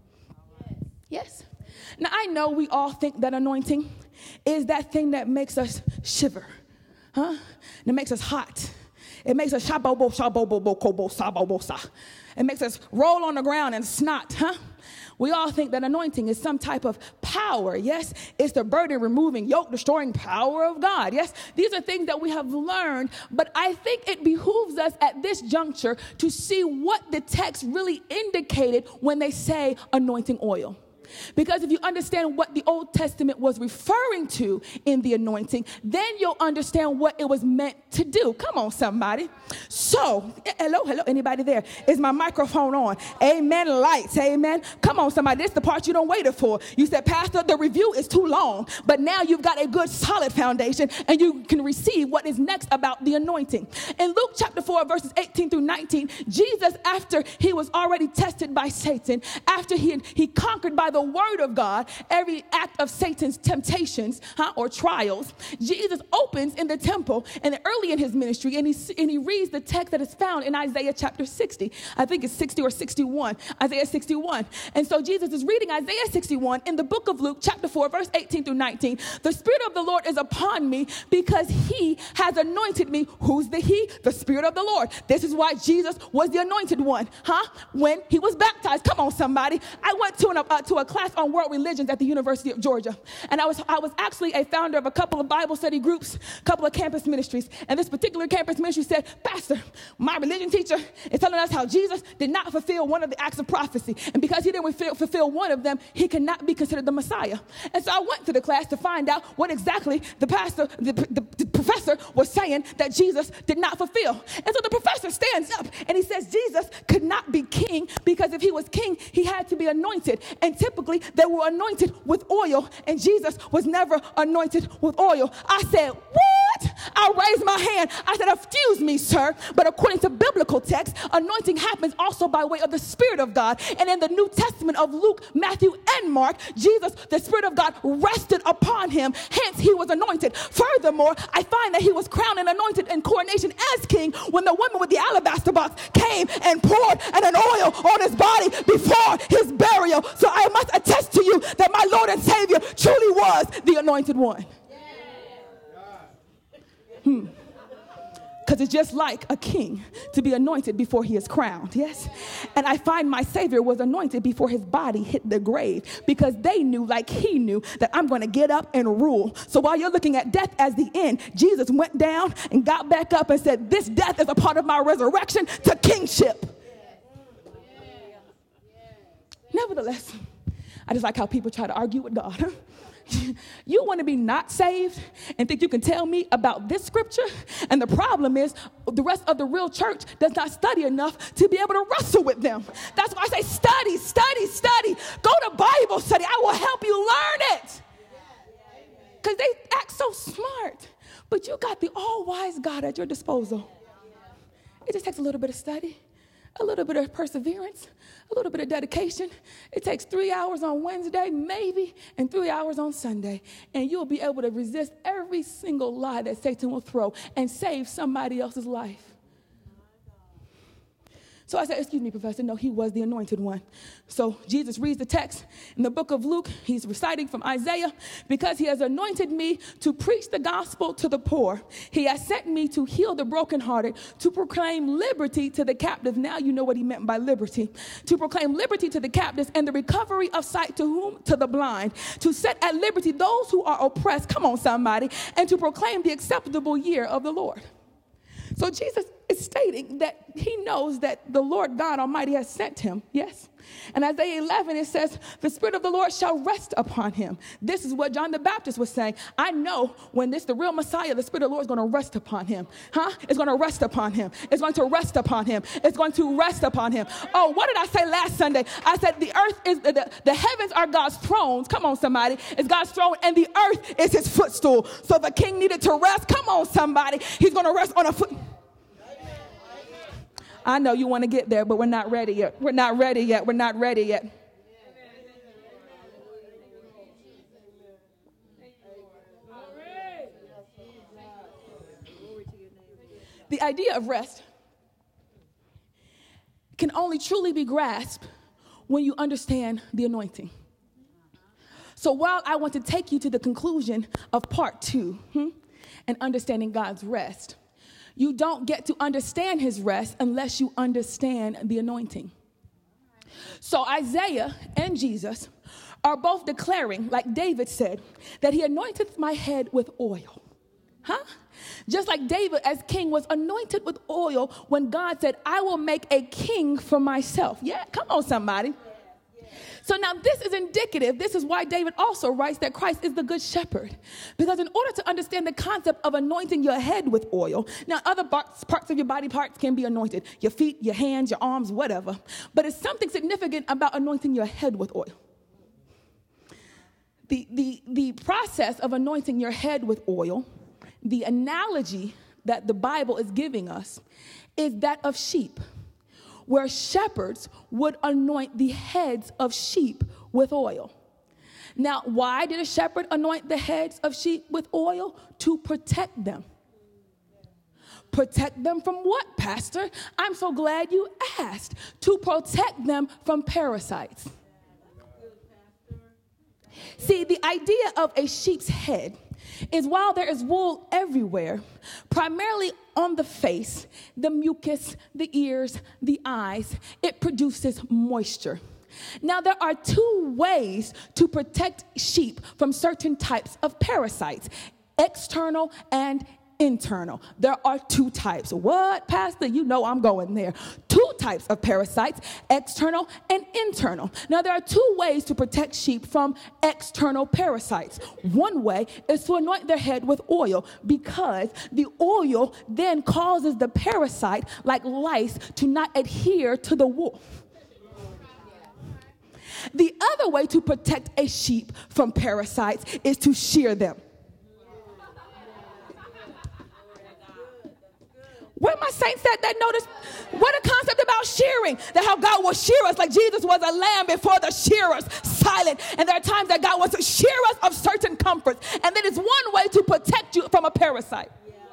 Yes. Now, I know we all think that anointing is that thing that makes us shiver, huh? That makes us hot. It makes us shabobo, shabobo, kobo, sabobo, sa. It makes us roll on the ground and snot, huh? We all think that anointing is some type of power. Yes, it's the burden removing, yoke destroying power of God. Yes, these are things that we have learned, but I think it behooves us at this juncture to see what the text really indicated when they say anointing oil. Because if you understand what the Old Testament was referring to in the anointing, then you'll understand what it was meant to do. Come on, somebody. So, hello, hello, anybody there? Is my microphone on? Amen, lights, amen. Come on, somebody. This is the part you don't wait for. You said, Pastor, the review is too long, but now you've got a good solid foundation and you can receive what is next about the anointing. In Luke chapter four, verses eighteen through nineteen, Jesus, after he was already tested by Satan, after he, he conquered by the word of God every act of Satan's temptations huh, or trials, Jesus opens in the temple and early in his ministry, and he, and he reads the text that is found in Isaiah chapter sixty. I think it's sixty or sixty-one. Isaiah sixty-one. And so Jesus is reading Isaiah sixty-one in the book of Luke chapter four, verse eighteen through nineteen. The Spirit of the Lord is upon me because he has anointed me. Who's the he? The Spirit of the Lord. This is why Jesus was the anointed one, huh? When he was baptized. Come on, somebody. I went to, an, uh, to a class on world religions at the University of Georgia. And I was I was actually a founder of a couple of Bible study groups, a couple of campus ministries. And this particular campus ministry said, Pastor, my religion teacher is telling us how Jesus did not fulfill one of the acts of prophecy. And because he didn't fulfill, fulfill one of them, he cannot be considered the Messiah. And so I went to the class to find out what exactly the pastor, the, the, the professor was saying that Jesus did not fulfill. And so the professor stands up and he says Jesus could not be king because if he was king, he had to be anointed. And typically they were anointed with oil, and Jesus was never anointed with oil. I said, what? I raised my hand. I said, excuse me, sir, but according to biblical text, anointing happens also by way of the Spirit of God. And in the New Testament of Luke, Matthew, and Mark, Jesus, the Spirit of God rested upon him. Hence, he was anointed. Furthermore, I find that he was crowned and anointed in coronation as king when the woman with the alabaster box came and poured an oil on his body before his burial. So I must attest to you that my Lord and Savior truly was the anointed one. Hmm. Because it's just like a king to be anointed before he is crowned, yes? And I find my Savior was anointed before his body hit the grave because they knew, like he knew, that I'm going to get up and rule. So while you're looking at death as the end, Jesus went down and got back up and said, this death is a part of my resurrection to kingship. Nevertheless, I just like how people try to argue with God. You want to be not saved and think you can tell me about this scripture? And the problem is the rest of the real church does not study enough to be able to wrestle with them. That's why I say study, study, study. Go to Bible study. I will help you learn it. Because they act so smart. But you got the all-wise God at your disposal. It just takes a little bit of study, a little bit of perseverance, a little bit of dedication. It takes three hours on Wednesday, maybe, and three hours on Sunday. And you'll be able to resist every single lie that Satan will throw and save somebody else's life. So I said, excuse me, Professor. No, he was the anointed one. So Jesus reads the text in the book of Luke. He's reciting from Isaiah. Because he has anointed me to preach the gospel to the poor. He has sent me to heal the brokenhearted, to proclaim liberty to the captives. Now you know what he meant by liberty. To proclaim liberty to the captives and the recovery of sight to whom? To the blind. To set at liberty those who are oppressed. Come on, somebody. And to proclaim the acceptable year of the Lord. So Jesus is stating that he knows that the Lord God Almighty has sent him, yes? And Isaiah eleven, it says, the Spirit of the Lord shall rest upon him. This is what John the Baptist was saying. I know when this, the real Messiah, the Spirit of the Lord is going to rest upon him. Huh? It's going to rest upon him. It's going to rest upon him. It's going to rest upon him. Oh, what did I say last Sunday? I said the earth is, the, the, the heavens are God's thrones. Come on, somebody. It's God's throne, and the earth is his footstool. So the king needed to rest. Come on, somebody. He's going to rest on a foot. I know you want to get there, but we're not ready yet. We're not ready yet. We're not ready yet. The idea of rest can only truly be grasped when you understand the anointing. So while I want to take you to the conclusion of part two, hmm, and understanding God's rest, you don't get to understand his rest unless you understand the anointing. So Isaiah and Jesus are both declaring, like David said, that he anointeth my head with oil. Huh? Just like David as king was anointed with oil when God said, I will make a king for myself. Yeah, come on, somebody. So now this is indicative. This is why David also writes that Christ is the good shepherd. Because in order to understand the concept of anointing your head with oil, now other parts, parts of your body parts can be anointed. Your feet, your hands, your arms, whatever. But it's something significant about anointing your head with oil. The, the, the process of anointing your head with oil, the analogy that the Bible is giving us is that of sheep, where shepherds would anoint the heads of sheep with oil. Now, why did a shepherd anoint the heads of sheep with oil? To protect them. Protect them from what, Pastor? I'm so glad you asked. To protect them from parasites. See, the idea of a sheep's head is while there is wool everywhere, primarily on the face, the mucus, the ears, the eyes, it produces moisture. Now, there are two ways to protect sheep from certain types of parasites, external and internal. There are two types. What, Pastor? You know I'm going there. Two types of parasites, external and internal. Now, there are two ways to protect sheep from external parasites. One way is to anoint their head with oil, because the oil then causes the parasite, like lice, to not adhere to the wool. The other way to protect a sheep from parasites is to shear them. Where my saints at that notice? What a concept about shearing. That how God will shear us like Jesus was a lamb before the shearers, silent. And there are times that God wants to shear us of certain comforts. And that is one way to protect you from a parasite.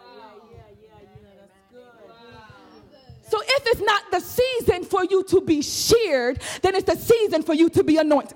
So if it's not the season for you to be sheared, then it's the season for you to be anointed.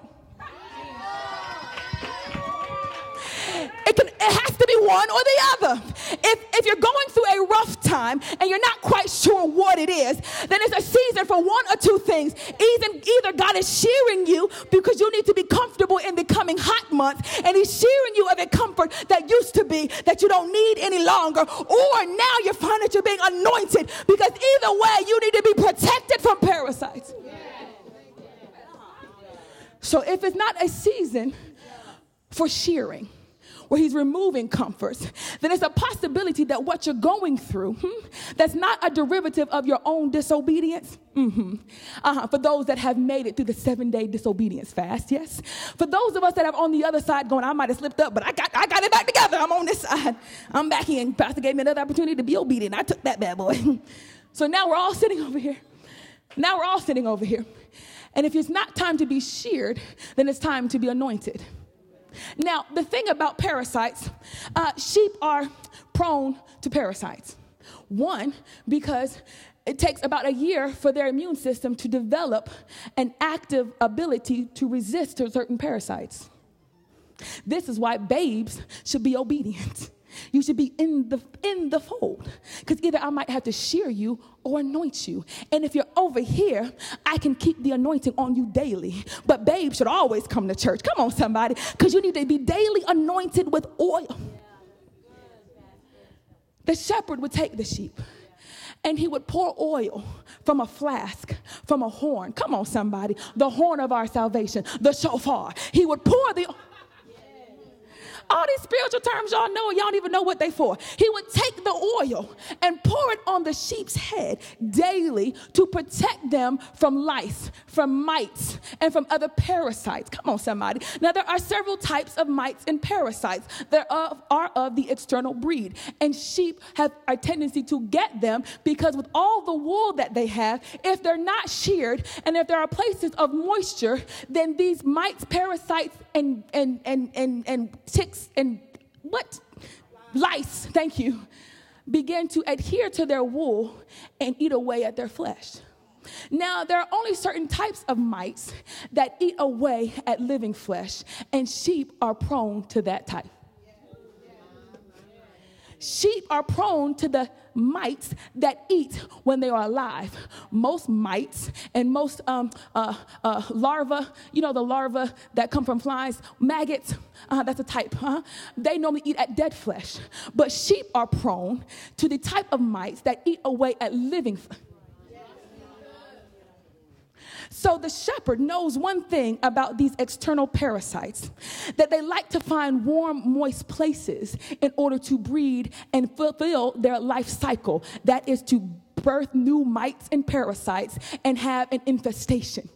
It, can, it has to be one or the other. If, if you're going through a rough time and you're not quite sure what it is, then it's a season for one or two things. Either, either God is shearing you because you need to be comfortable in the coming hot months, and he's shearing you of a comfort that used to be that you don't need any longer, or now you find that you're being anointed, because either way you need to be protected from parasites. So if it's not a season for shearing, where he's removing comforts, then it's a possibility that what you're going through, hmm, that's not a derivative of your own disobedience. Mm-hmm. Uh-huh. For those that have made it through the seven-day disobedience fast, yes. For those of us that are on the other side going, I might have slipped up, but I got I got it back together. I'm on this side. I'm back in. Pastor gave me another opportunity to be obedient. I took that bad boy. So now we're all sitting over here. Now we're all sitting over here. And if it's not time to be sheared, then it's time to be anointed. Now, the thing about parasites, uh, sheep are prone to parasites. One, because it takes about a year for their immune system to develop an active ability to resist to certain parasites. This is why babes should be obedient. You should be in the in the fold, because either I might have to shear you or anoint you. And if you're over here, I can keep the anointing on you daily. But babe should always come to church. Come on, somebody, because you need to be daily anointed with oil. The shepherd would take the sheep, and he would pour oil from a flask, from a horn. Come on, somebody, the horn of our salvation, the shofar. He would pour the All these spiritual terms y'all know, y'all don't even know what they for. He would take the oil and pour it on the sheep's head daily to protect them from lice, from mites, and from other parasites. Come on, somebody. Now, there are several types of mites and parasites that are, are of the external breed, and sheep have a tendency to get them because with all the wool that they have, if they're not sheared and if there are places of moisture, then these mites, parasites, and and and and, and ticks and what? Lice, thank you, begin to adhere to their wool and eat away at their flesh. Now, there are only certain types of mites that eat away at living flesh, and sheep are prone to that type. Sheep are prone to the mites that eat when they are alive. Most mites and most um, uh, uh, larvae, you know, the larvae that come from flies, maggots, uh, that's a type, huh? They normally eat at dead flesh. But sheep are prone to the type of mites that eat away at living flesh. So the shepherd knows one thing about these external parasites, that they like to find warm, moist places in order to breed and fulfill their life cycle. That is to birth new mites and parasites and have an infestation.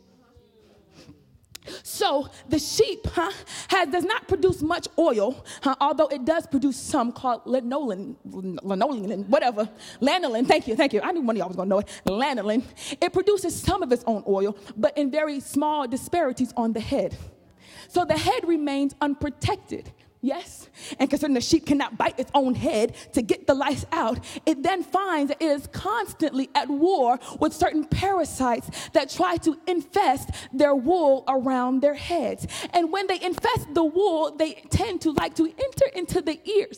So the sheep huh, has, does not produce much oil, huh, although it does produce some called lanolin, lanolin, whatever, lanolin, thank you, thank you. I knew one of y'all was going to know it, lanolin. It produces some of its own oil, but in very small disparities on the head. So the head remains unprotected. Yes, and concerning the sheep cannot bite its own head to get the lice out, it then finds that it is constantly at war with certain parasites that try to infest their wool around their heads. And when they infest the wool, they tend to like to enter into the ears.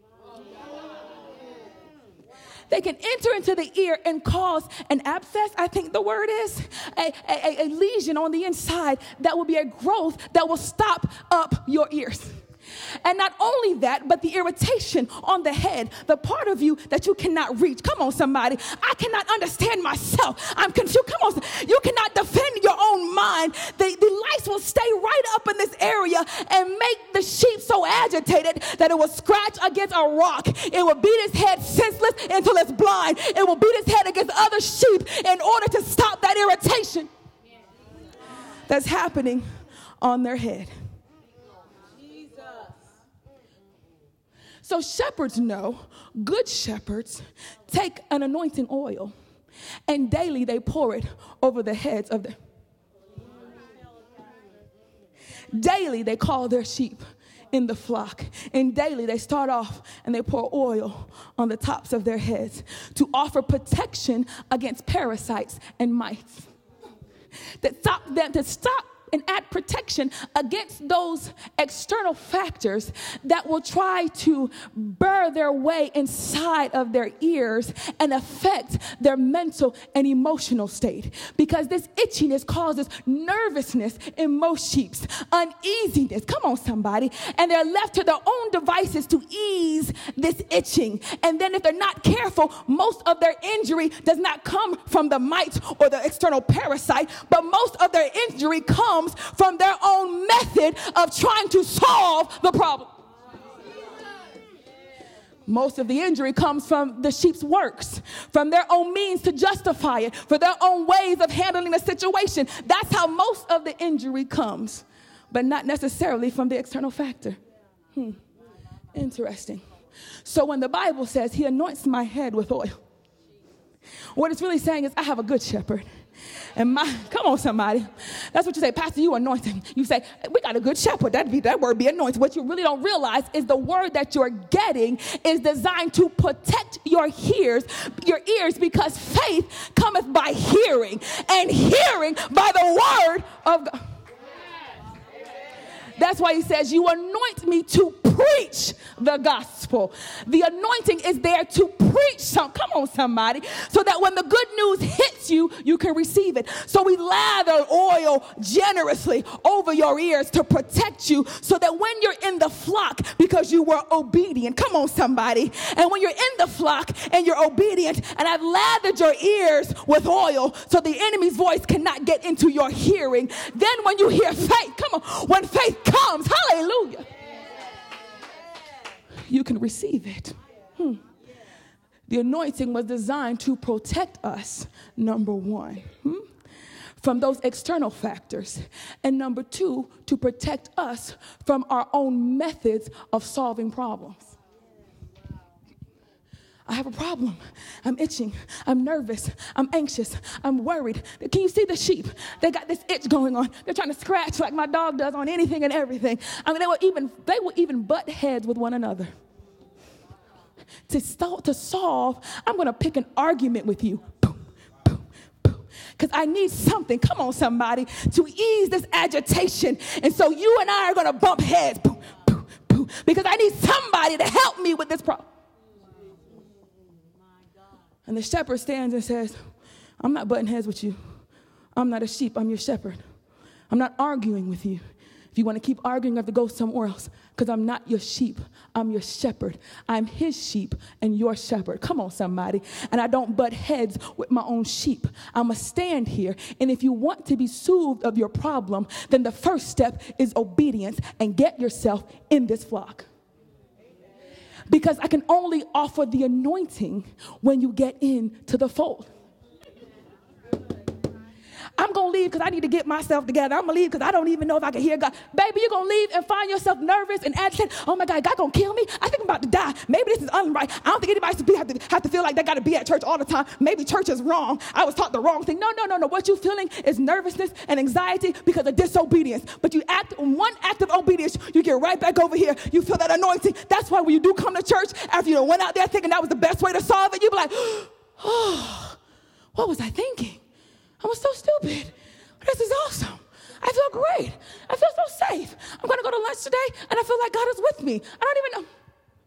They can enter into the ear and cause an abscess, I think the word is, a, a, a lesion on the inside that will be a growth that will stop up your ears. And not only that, but the irritation on the head, the part of you that you cannot reach. Come on, somebody. I cannot understand myself. I'm confused. Come on. You cannot defend your own mind. The, the lice will stay right up in this area and make the sheep so agitated that it will scratch against a rock. It will beat its head senseless until it's blind. It will beat its head against other sheep in order to stop that irritation that's happening on their head. So shepherds know, good shepherds take an anointing oil and daily they pour it over the heads of the. Daily they call their sheep in the flock, and daily they start off and they pour oil on the tops of their heads to offer protection against parasites and mites. That stop them to stop and add protection against those external factors that will try to burr their way inside of their ears and affect their mental and emotional state. Because this itchiness causes nervousness in most sheep, uneasiness. Come on, somebody. And they're left to their own devices to ease this itching. And then if they're not careful, most of their injury does not come from the mite or the external parasite, but most of their injury comes from their own method of trying to solve the problem. Most of the injury comes from the sheep's works, from their own means to justify it, for their own ways of handling the situation. That's how most of the injury comes, but not necessarily from the external factor. Hmm. Interesting. So when the Bible says he anoints my head with oil, what it's really saying is I have a good shepherd. And my, come on, somebody. That's what you say, Pastor, you anointed. You say, we got a good shepherd. That'd be, that word be anointed. What you really don't realize is the word that you're getting is designed to protect your ears, your ears, because faith cometh by hearing, and hearing by the word of God. That's why he says, you anoint me to preach the gospel. The anointing is there to preach some. Come on, somebody. So that when the good news hits you, you can receive it. So we lather oil generously over your ears to protect you so that when you're in the flock, because you were obedient. Come on, somebody. And when you're in the flock and you're obedient, and I've lathered your ears with oil so the enemy's voice cannot get into your hearing, then when you hear faith, come on, when faith comes, hallelujah, you can receive it. Hmm. The anointing was designed to protect us, number one, hmm, from those external factors. And number two, to protect us from our own methods of solving problems. I have a problem. I'm itching. I'm nervous. I'm anxious. I'm worried. Can you see the sheep? They got this itch going on. They're trying to scratch like my dog does on anything and everything. I mean, they will even, they will even butt heads with one another. To, st- to solve, I'm going to pick an argument with you. Because I need something, come on somebody, to ease this agitation. And so you and I are going to bump heads. Because I need somebody to help me with this problem. And the shepherd stands and says, I'm not butting heads with you. I'm not a sheep. I'm your shepherd. I'm not arguing with you. If you want to keep arguing, you have to go somewhere else, because I'm not your sheep. I'm your shepherd. I'm his sheep and your shepherd. Come on, somebody. And I don't butt heads with my own sheep. I'm going to stand here. And if you want to be soothed of your problem, then the first step is obedience and get yourself in this flock. Because I can only offer the anointing when you get into the fold. I'm going to leave because I need to get myself together. I'm going to leave because I don't even know if I can hear God. Baby, you're going to leave and find yourself nervous and agitated. Oh, my God, God going to kill me? I think I'm about to die. Maybe this is unright. I don't think anybody should be, have, to, have to feel like they got to be at church all the time. Maybe church is wrong. I was taught the wrong thing. No, no, no, no. What you're feeling is nervousness and anxiety because of disobedience. But you act one act of obedience, you get right back over here. You feel that anointing. That's why when you do come to church, after you went out there thinking that was the best way to solve it, you be like, oh, what was I thinking? I was so stupid. This is awesome. I feel great. I feel so safe. I'm going to go to lunch today, and I feel like God is with me. I don't even know.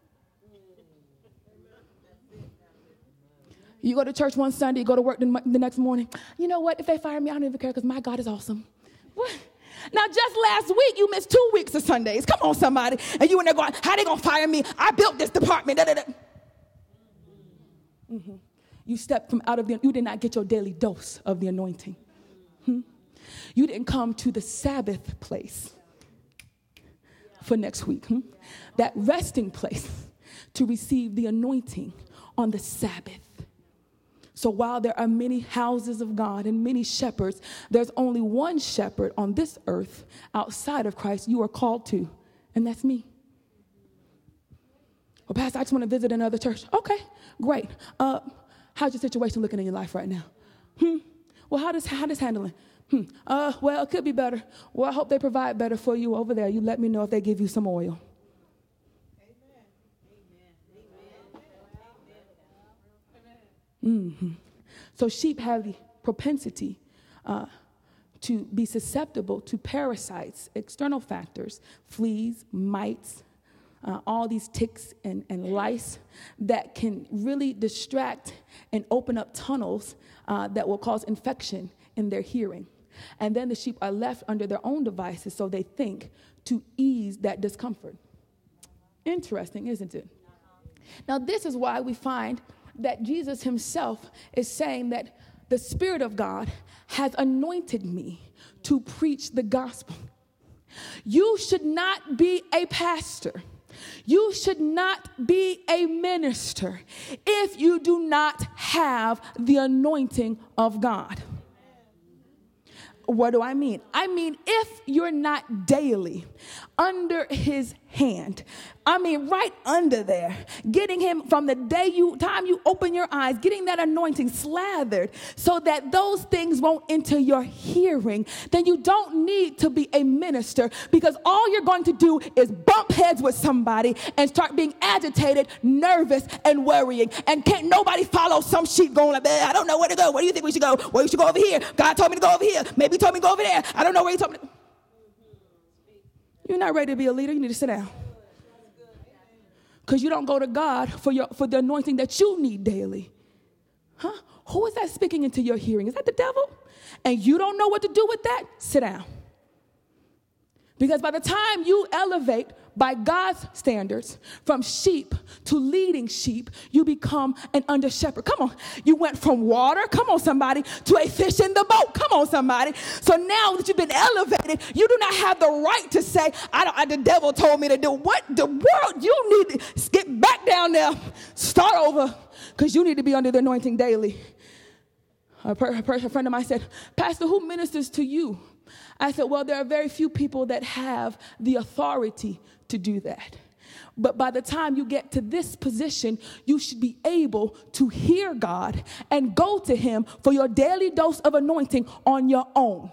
You go to church one Sunday, you go to work the, the next morning. You know what? If they fire me, I don't even care because my God is awesome. What? Now, just last week, you missed two weeks of Sundays. Come on, somebody. And you in there going, how they going to fire me? I built this department. Da, da, da. Mm-hmm. You stepped from out of the, you did not get your daily dose of the anointing. Hmm? You didn't come to the Sabbath place for next week. Hmm? That resting place to receive the anointing on the Sabbath. So while there are many houses of God and many shepherds, there's only one shepherd on this earth outside of Christ you are called to, and that's me. Well, Pastor, I just want to visit another church. Okay, great. Uh, How's your situation looking in your life right now? Hmm. Well, how does how does handling? Hmm. Uh. Well, it could be better. Well, I hope they provide better for you over there. You let me know if they give you some oil. Amen. Mm-hmm. So sheep have the propensity uh, to be susceptible to parasites, external factors, fleas, mites. Uh, all these ticks and, and lice that can really distract and open up tunnels uh, that will cause infection in their hearing. And then the sheep are left under their own devices, so they think, to ease that discomfort. Interesting, isn't it? Now, this is why we find that Jesus himself is saying that the Spirit of God has anointed me to preach the gospel. You should not be a pastor. You should not be a minister if you do not have the anointing of God. What do I mean? I mean, if you're not daily under his hand. I mean, right under there, getting him from the day you, time you open your eyes, getting that anointing slathered so that those things won't enter your hearing. Then you don't need to be a minister, because all you're going to do is bump heads with somebody and start being agitated, nervous, and worrying. And can't nobody follow some sheep going like that. I don't know where to go. Where do you think we should go? Well, you should go over here. God told me to go over here. Maybe he told me to go over there. I don't know where he told me to. You're not ready to be a leader. You need to sit down. Because you don't go to God for your for the anointing that you need daily. Huh? Who is that speaking into your hearing? Is that the devil? And you don't know what to do with that? Sit down. Because by the time you elevate by God's standards from sheep to leading sheep, you become an under shepherd. Come on. You went from water, come on somebody, to a fish in the boat. Come on somebody. So now that you've been elevated, you do not have the right to say, I don't, I, the devil told me to do. What the world? You need to get back down there, start over, because you need to be under the anointing daily. A, per, a, per, a friend of mine said, Pastor, who ministers to you? I said, well, there are very few people that have the authority to do that. But by the time you get to this position, you should be able to hear God and go to him for your daily dose of anointing on your own.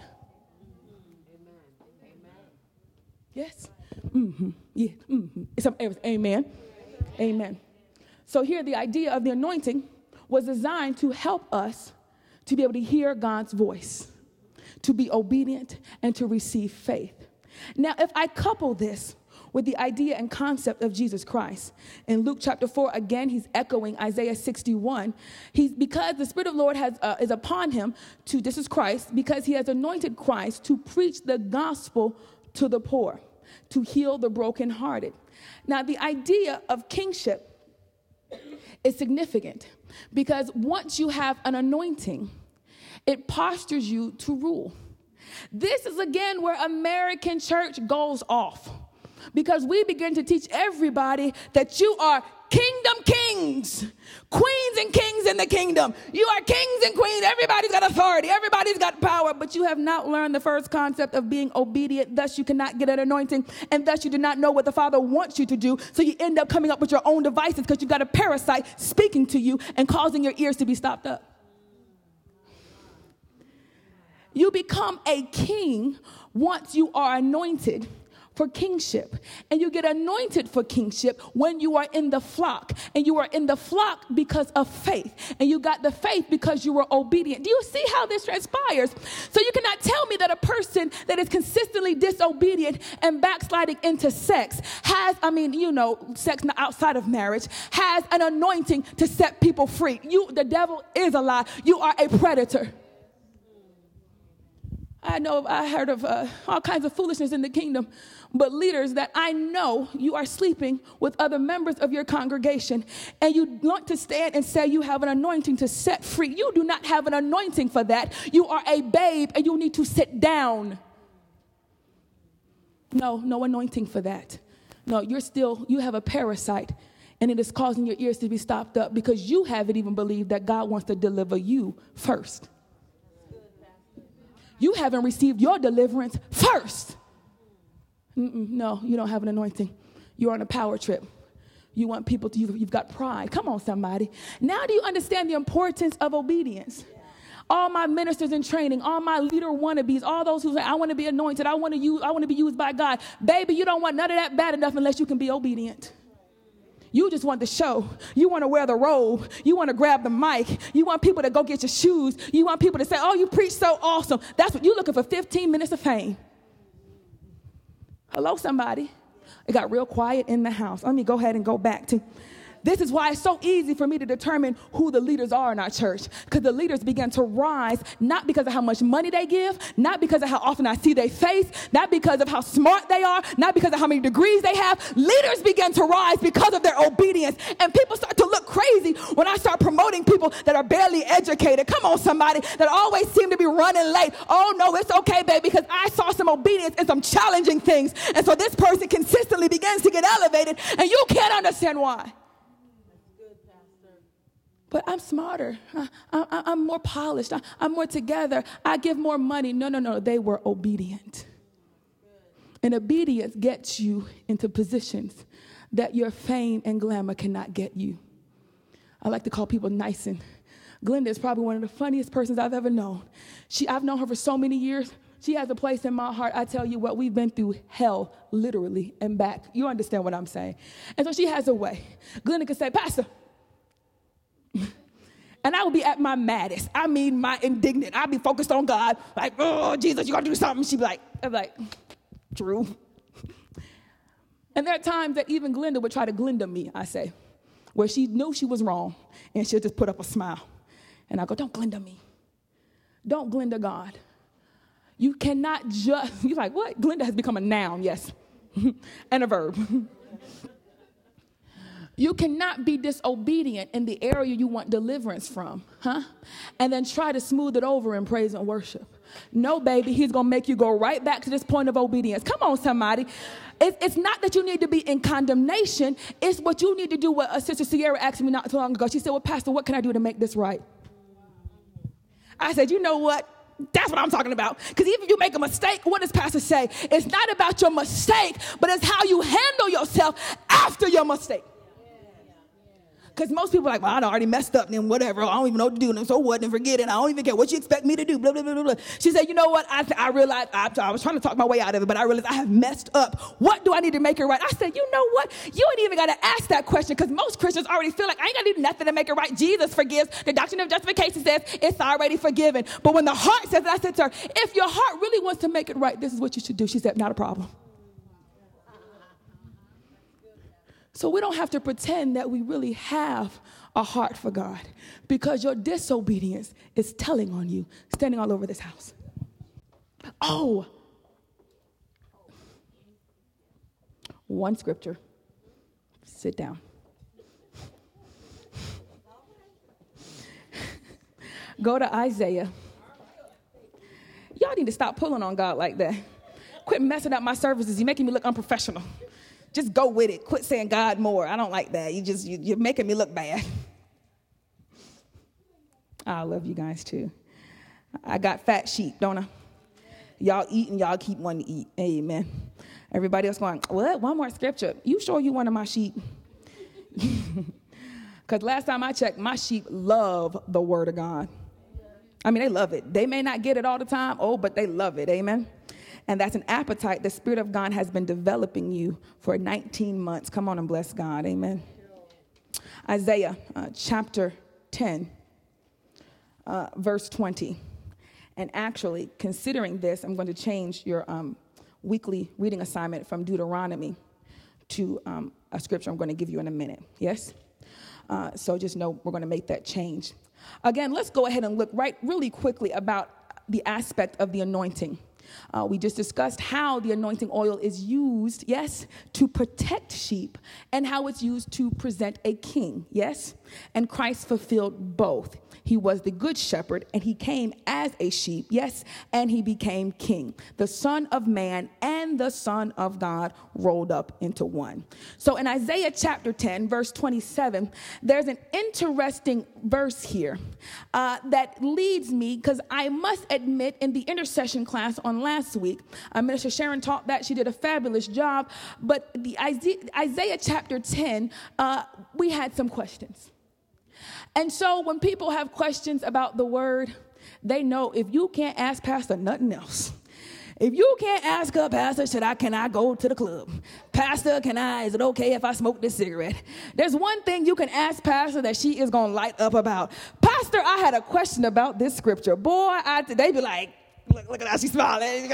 Amen. Yes? Mm-hmm. Yeah. Mm-hmm. It's, it's, amen. Amen. So here the idea of the anointing was designed to help us to be able to hear God's voice, to be obedient, and to receive faith. Now, if I couple this with the idea and concept of Jesus Christ, in Luke chapter four, again, he's echoing Isaiah sixty-one. He's because the Spirit of the Lord has uh, is upon him to, this is Christ, because he has anointed Christ to preach the gospel to the poor, to heal the brokenhearted. Now, the idea of kingship is significant because once you have an anointing, it postures you to rule. This is again where American church goes off, because we begin to teach everybody that you are kingdom kings, queens and kings in the kingdom. You are kings and queens. Everybody's got authority. Everybody's got power, but you have not learned the first concept of being obedient. Thus, you cannot get an anointing, and thus you do not know what the Father wants you to do. So you end up coming up with your own devices because you've got a parasite speaking to you and causing your ears to be stopped up. You become a king once you are anointed for kingship. And you get anointed for kingship when you are in the flock. And you are in the flock because of faith. And you got the faith because you were obedient. Do you see how this transpires? So you cannot tell me that a person that is consistently disobedient and backsliding into sex has, I mean, you know, sex outside of marriage, has an anointing to set people free. You, the devil is a lie. You are a predator. I know I heard of uh, all kinds of foolishness in the kingdom, but leaders that I know you are sleeping with other members of your congregation, and you want to stand and say you have an anointing to set free. You do not have an anointing for that. You are a babe, and you need to sit down. No, no anointing for that. No, you're still, you have a parasite, and it is causing your ears to be stopped up because you haven't even believed that God wants to deliver you first. You haven't received your deliverance first. Mm-mm, no, you don't have an anointing. You're on a power trip. You want people to, you've, you've got pride. Come on, somebody. Now do you understand the importance of obedience? Yeah. All my ministers in training, all my leader wannabes, all those who say, I want to be anointed, I want to use, I want to be used by God. Baby, you don't want none of that bad enough unless you can be obedient. You just want the show. You want to wear the robe. You want to grab the mic. You want people to go get your shoes. You want people to say, oh, you preach so awesome. That's what you're looking for, fifteen minutes of fame. Hello, somebody. It got real quiet in the house. Let me go ahead and go back to... This is why it's so easy for me to determine who the leaders are in our church, because the leaders begin to rise not because of how much money they give, not because of how often I see their face, not because of how smart they are, not because of how many degrees they have. Leaders begin to rise because of their obedience, and people start to look crazy when I start promoting people that are barely educated. Come on, somebody, that always seem to be running late. Oh, no, it's okay, babe, because I saw some obedience and some challenging things, and so this person consistently begins to get elevated, and you can't understand why. But I'm smarter. I, I, I'm more polished. I, I'm more together. I give more money. No, no, no. They were obedient. And obedience gets you into positions that your fame and glamour cannot get you. I like to call people nice, and Glenda is probably one of the funniest persons I've ever known. She, I've known her for so many years. She has a place in my heart. I tell you what, we've been through hell, literally, and back. You understand what I'm saying? And so she has a way. Glenda could say, Pastor. And I would be at my maddest. I mean, my indignant. I'd be focused on God. Like, oh, Jesus, you got to do something. She'd be like, I'm like, true. And there are times that even Glenda would try to Glenda me, I say, where she knew she was wrong, and she'll just put up a smile. And I go, don't Glenda me. Don't Glenda God. You cannot just, you're like, what? Glenda has become a noun, yes, and a verb. You cannot be disobedient in the area you want deliverance from, huh? And then try to smooth it over in praise and worship. No, baby, he's going to make you go right back to this point of obedience. Come on, somebody. It's, it's not that you need to be in condemnation. It's what you need to do. What uh, Sister Sierra asked me not too long ago. She said, well, Pastor, what can I do to make this right? I said, you know what? That's what I'm talking about. Because even if you make a mistake, what does Pastor say? It's not about your mistake, but it's how you handle yourself after your mistake. Because most people are like, well, I already messed up, then whatever. I don't even know what to do, and so what, and forget it. I don't even care what you expect me to do, blah, blah, blah, blah, blah. She said, you know what? I, I realized, I, I was trying to talk my way out of it, but I realized I have messed up. What do I need to make it right? I said, you know what? You ain't even got to ask that question, because most Christians already feel like, I ain't got to do nothing to make it right. Jesus forgives. The doctrine of justification says it's already forgiven. But when the heart says, I said to her, if your heart really wants to make it right, this is what you should do. She said, not a problem. So we don't have to pretend that we really have a heart for God, because your disobedience is telling on you, standing all over this house. Oh, one scripture. Sit down. Go to Isaiah. Y'all need to stop pulling on God like that. Quit messing up my services. You're making me look unprofessional. Just go with it. Quit saying God more. I don't like that. You just, you, you're making me look bad. I love you guys too. I got fat sheep, don't I? Y'all eat and y'all keep wanting to eat. Amen. Everybody else going, what? One more scripture. You sure you one of my sheep? Because last time I checked, my sheep love the word of God. I mean, they love it. They may not get it all the time. Oh, but they love it. Amen. And that's an appetite the Spirit of God has been developing you for nineteen months. Come on and bless God. Amen. Isaiah uh, chapter ten, uh, verse twenty. And actually, considering this, I'm going to change your um, weekly reading assignment from Deuteronomy to um, a scripture I'm going to give you in a minute. Yes? Uh, so just know we're going to make that change. Again, let's go ahead and look right really quickly about the aspect of the anointing. Uh, we just discussed how the anointing oil is used, yes, to protect sheep, and how it's used to present a king, yes? And Christ fulfilled both. He was the good shepherd, and he came as a sheep, yes, and he became king. The Son of Man and the Son of God rolled up into one. So in Isaiah chapter ten, verse twenty-seven, there's an interesting verse here uh, that leads me, because I must admit, in the intercession class on last week, uh, Minister Sharon taught that. She did a fabulous job. But the Isaiah, Isaiah chapter ten, uh, we had some questions. And so when people have questions about the word, they know if you can't ask Pastor nothing else. If you can't ask her, Pastor, should I, can I go to the club? Pastor, can I, is it okay if I smoke this cigarette? There's one thing you can ask Pastor that she is going to light up about. Pastor, I had a question about this scripture. Boy, I, they be like, look, look at how she's smiling.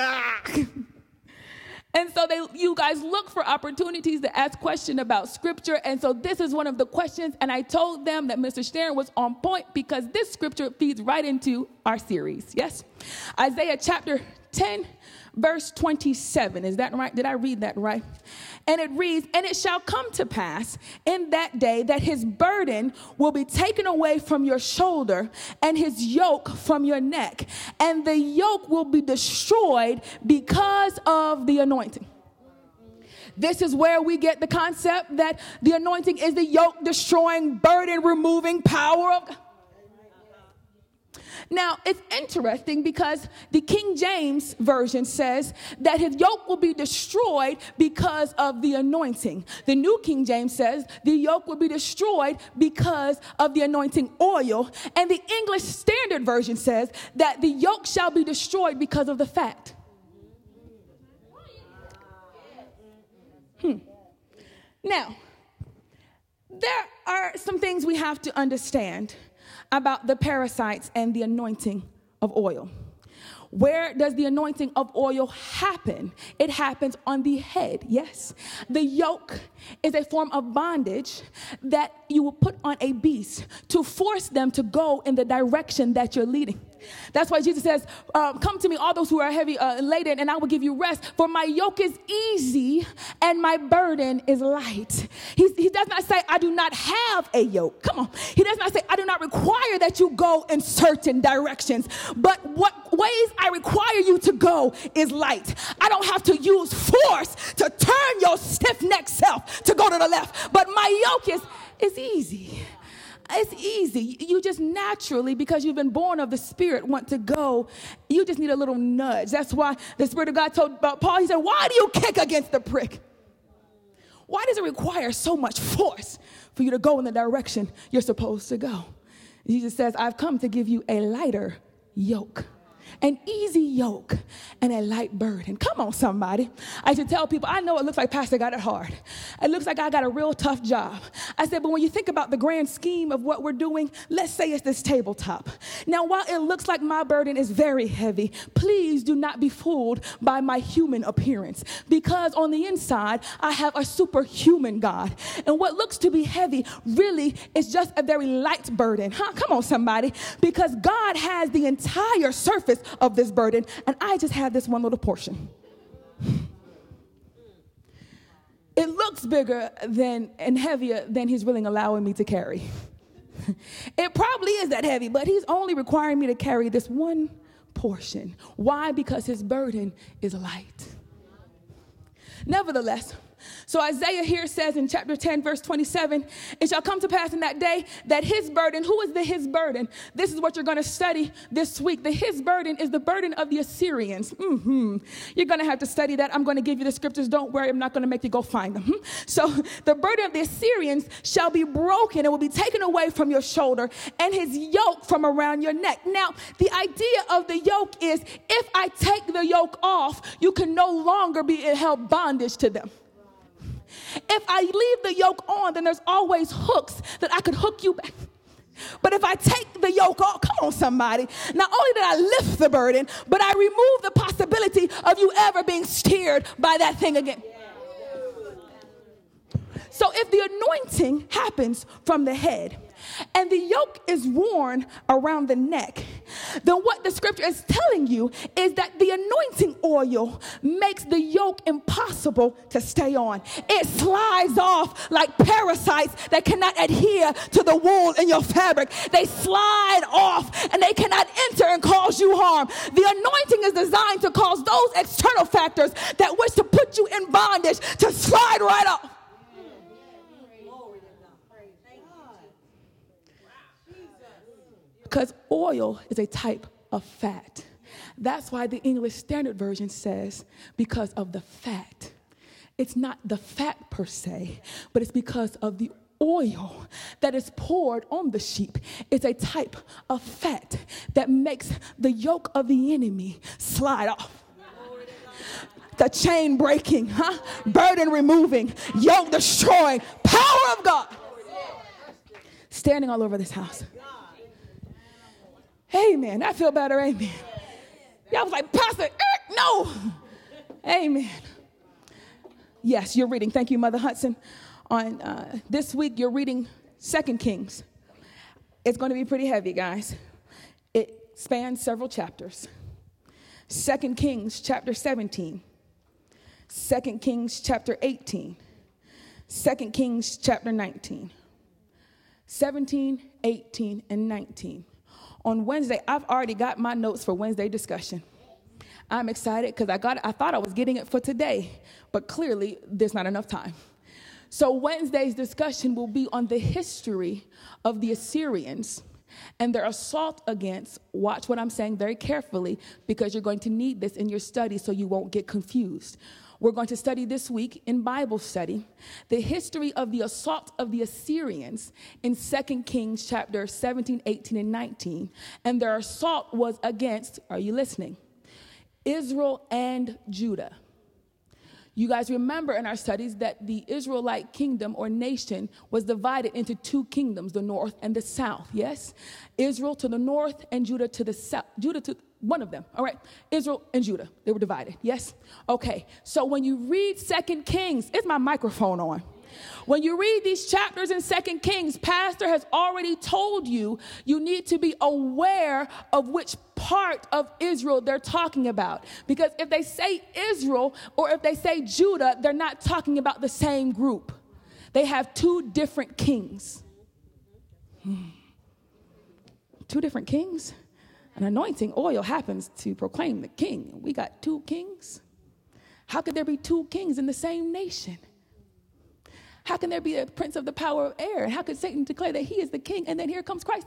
And so they, you guys look for opportunities to ask questions about scripture. And so this is one of the questions. And I told them that Mister Sharon was on point, because this scripture feeds right into our series. Yes? Isaiah chapter ten, verse twenty-seven. Is that right? Did I read that right? And it reads, and it shall come to pass in that day that his burden will be taken away from your shoulder and his yoke from your neck. And the yoke will be destroyed because of the anointing. This is where we get the concept that the anointing is the yoke destroying, burden removing power of God. Now, it's interesting because the King James Version says that his yoke will be destroyed because of the anointing. The New King James says the yoke will be destroyed because of the anointing oil. And the English Standard Version says that the yoke shall be destroyed because of the fat. Hmm. Now, there are some things we have to understand about the parasites and the anointing of oil. Where does the anointing of oil happen? It happens on the head, yes. The yoke is a form of bondage that you will put on a beast to force them to go in the direction that you're leading. That's why Jesus says, um, come to me, all those who are heavy uh, laden, and I will give you rest. For my yoke is easy and my burden is light. He, he does not say, I do not have a yoke. Come on. He does not say, I do not require that you go in certain directions. But what ways I require you to go is light. I don't have to use force to turn your stiff-necked self to go to the left. But my yoke is, is easy. It's easy. You just naturally, because you've been born of the Spirit, want to go. You just need a little nudge. That's why the Spirit of God told Paul, he said, why do you kick against the prick? Why does it require so much force for you to go in the direction you're supposed to go? Jesus says, I've come to give you a lighter yoke. An easy yoke and a light burden. Come on, somebody. I should tell people, I know it looks like Pastor got it hard. It looks like I got a real tough job. I said, but when you think about the grand scheme of what we're doing, let's say it's this tabletop. Now, while it looks like my burden is very heavy, please do not be fooled by my human appearance, because on the inside, I have a superhuman God. And what looks to be heavy really is just a very light burden. Huh? Come on, somebody. Because God has the entire surface of this burden, and I just have this one little portion. It looks bigger than and heavier than he's really allowing me to carry. It probably is that heavy, but he's only requiring me to carry this one portion. Why? Because his burden is light. Nevertheless, so Isaiah here says in chapter ten, verse twenty-seven, it shall come to pass in that day that his burden, who is the his burden? This is what you're going to study this week. The his burden is the burden of the Assyrians. Mm-hmm. You're going to have to study that. I'm going to give you the scriptures. Don't worry. I'm not going to make you go find them. So the burden of the Assyrians shall be broken. It will be taken away from your shoulder, and his yoke from around your neck. Now, the idea of the yoke is if I take the yoke off, you can no longer be in held bondage to them. If I leave the yoke on, then there's always hooks that I could hook you back. But if I take the yoke off, come on, somebody. Not only did I lift the burden, but I remove the possibility of you ever being steered by that thing again. So if the anointing happens from the head and the yoke is worn around the neck, then what the scripture is telling you is that the anointing oil makes the yoke impossible to stay on. It slides off like parasites that cannot adhere to the wool in your fabric. They slide off and they cannot enter and cause you harm. The anointing is designed to cause those external factors that wish to put you in bondage to slide right off. Because oil is a type of fat. That's why the English Standard Version says because of the fat. It's not the fat per se, but it's because of the oil that is poured on the sheep. It's a type of fat that makes the yoke of the enemy slide off. The chain breaking, huh? Burden removing, yoke destroying, power of God standing all over this house. Amen. I feel better. Amen. Y'all was like, Pastor, Eric, no. Amen. Yes, you're reading. Thank you, Mother Hudson. On uh, this week, you're reading Second Kings. It's going to be pretty heavy, guys. It spans several chapters. Second Kings chapter seventeen. Second Kings chapter eighteen. Second Kings chapter nineteen. seventeen, eighteen, and nineteen. On Wednesday, I've already got my notes for Wednesday discussion. I'm excited because I got I thought I was getting it for today, but clearly there's not enough time. So Wednesday's discussion will be on the history of the Assyrians and their assault against, watch what I'm saying very carefully, because you're going to need this in your study so you won't get confused. We're going to study this week in Bible study the history of the assault of the Assyrians in Second Kings chapter seventeen, eighteen, and nineteen. And their assault was against, are you listening? Israel and Judah. You guys remember in our studies that the Israelite kingdom or nation was divided into two kingdoms, the north and the south, yes? Israel to the north and Judah to the south. Judah to one of them, all right? Israel and Judah, they were divided, yes? Okay, so when you read Second Kings, is my microphone on? When you read these chapters in Second Kings, Pastor has already told you you need to be aware of which part of Israel they're talking about. Because if they say Israel or if they say Judah, they're not talking about the same group. They have two different kings. Hmm. Two different kings? An anointing oil happens to proclaim the king. We got two kings? How could there be two kings in the same nation? How can there be a prince of the power of air? And how could Satan declare that he is the king and then here comes Christ?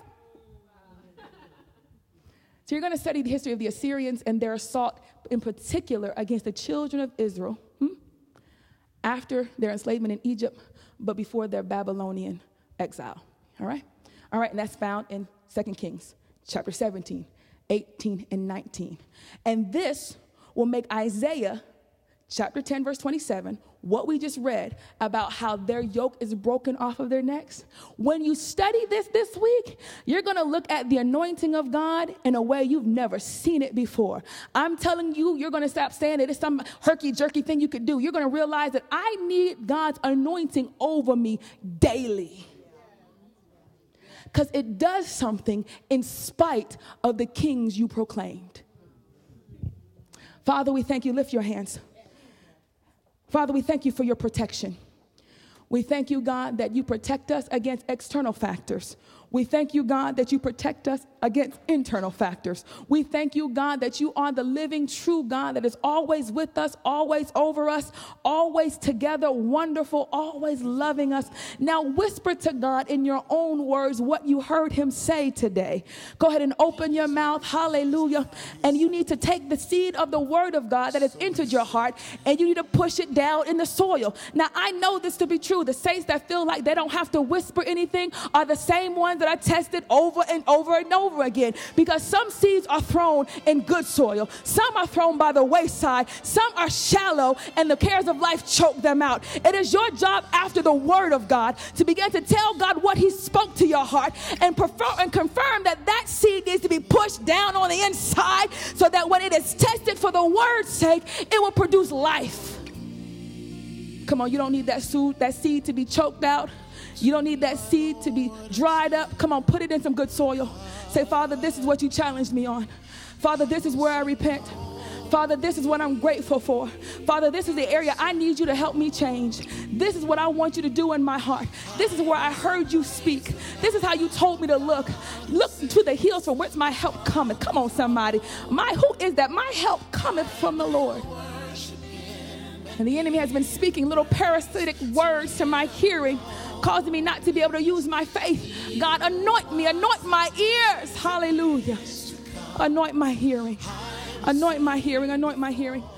So you're going to study the history of the Assyrians and their assault in particular against the children of Israel hmm, after their enslavement in Egypt, but before their Babylonian exile. All right? All right, and that's found in Second Kings chapter seventeen, eighteen, and nineteen. And this will make Isaiah chapter ten, verse twenty-seven, what we just read about how their yoke is broken off of their necks. When you study this this week, you're going to look at the anointing of God in a way you've never seen it before. I'm telling you, you're going to stop saying it. It's some herky-jerky thing you could do. You're going to realize that I need God's anointing over me daily. Because it does something in spite of the kings you proclaimed. Father, we thank you. Lift your hands. Father, we thank you for your protection. We thank you, God, that you protect us against external factors. We thank you, God, that you protect us against internal factors. We thank you, God, that you are the living, true God that is always with us, always over us, always together, wonderful, always loving us. Now whisper to God in your own words what you heard him say today. Go ahead and open your mouth. Hallelujah. And you need to take the seed of the word of God that has entered your heart and you need to push it down in the soil. Now, I know this to be true. The saints that feel like they don't have to whisper anything are the same ones that I tested over and over and over again, because some seeds are thrown in good soil, some are thrown by the wayside, some are shallow and the cares of life choke them out. It is your job after the word of God to begin to tell God what he spoke to your heart and prefer and confirm that that seed needs to be pushed down on the inside so that when it is tested for the word's sake, it will produce life. Come on, you don't need that seed, that seed to be choked out. You don't need that seed to be dried up. Come on, put it in some good soil. Say, Father, this is what you challenged me on. Father, this is where I repent. Father, this is what I'm grateful for. Father, this is the area I need you to help me change. This is what I want you to do in my heart. This is where I heard you speak. This is how you told me to look. Look to the hills from whence my help cometh. Come on, somebody. My, who is that? My help cometh from the Lord. And the enemy has been speaking little parasitic words to my hearing, causing me not to be able to use my faith. God, anoint me, anoint my ears. Hallelujah. Anoint my hearing. Anoint my hearing, anoint my hearing.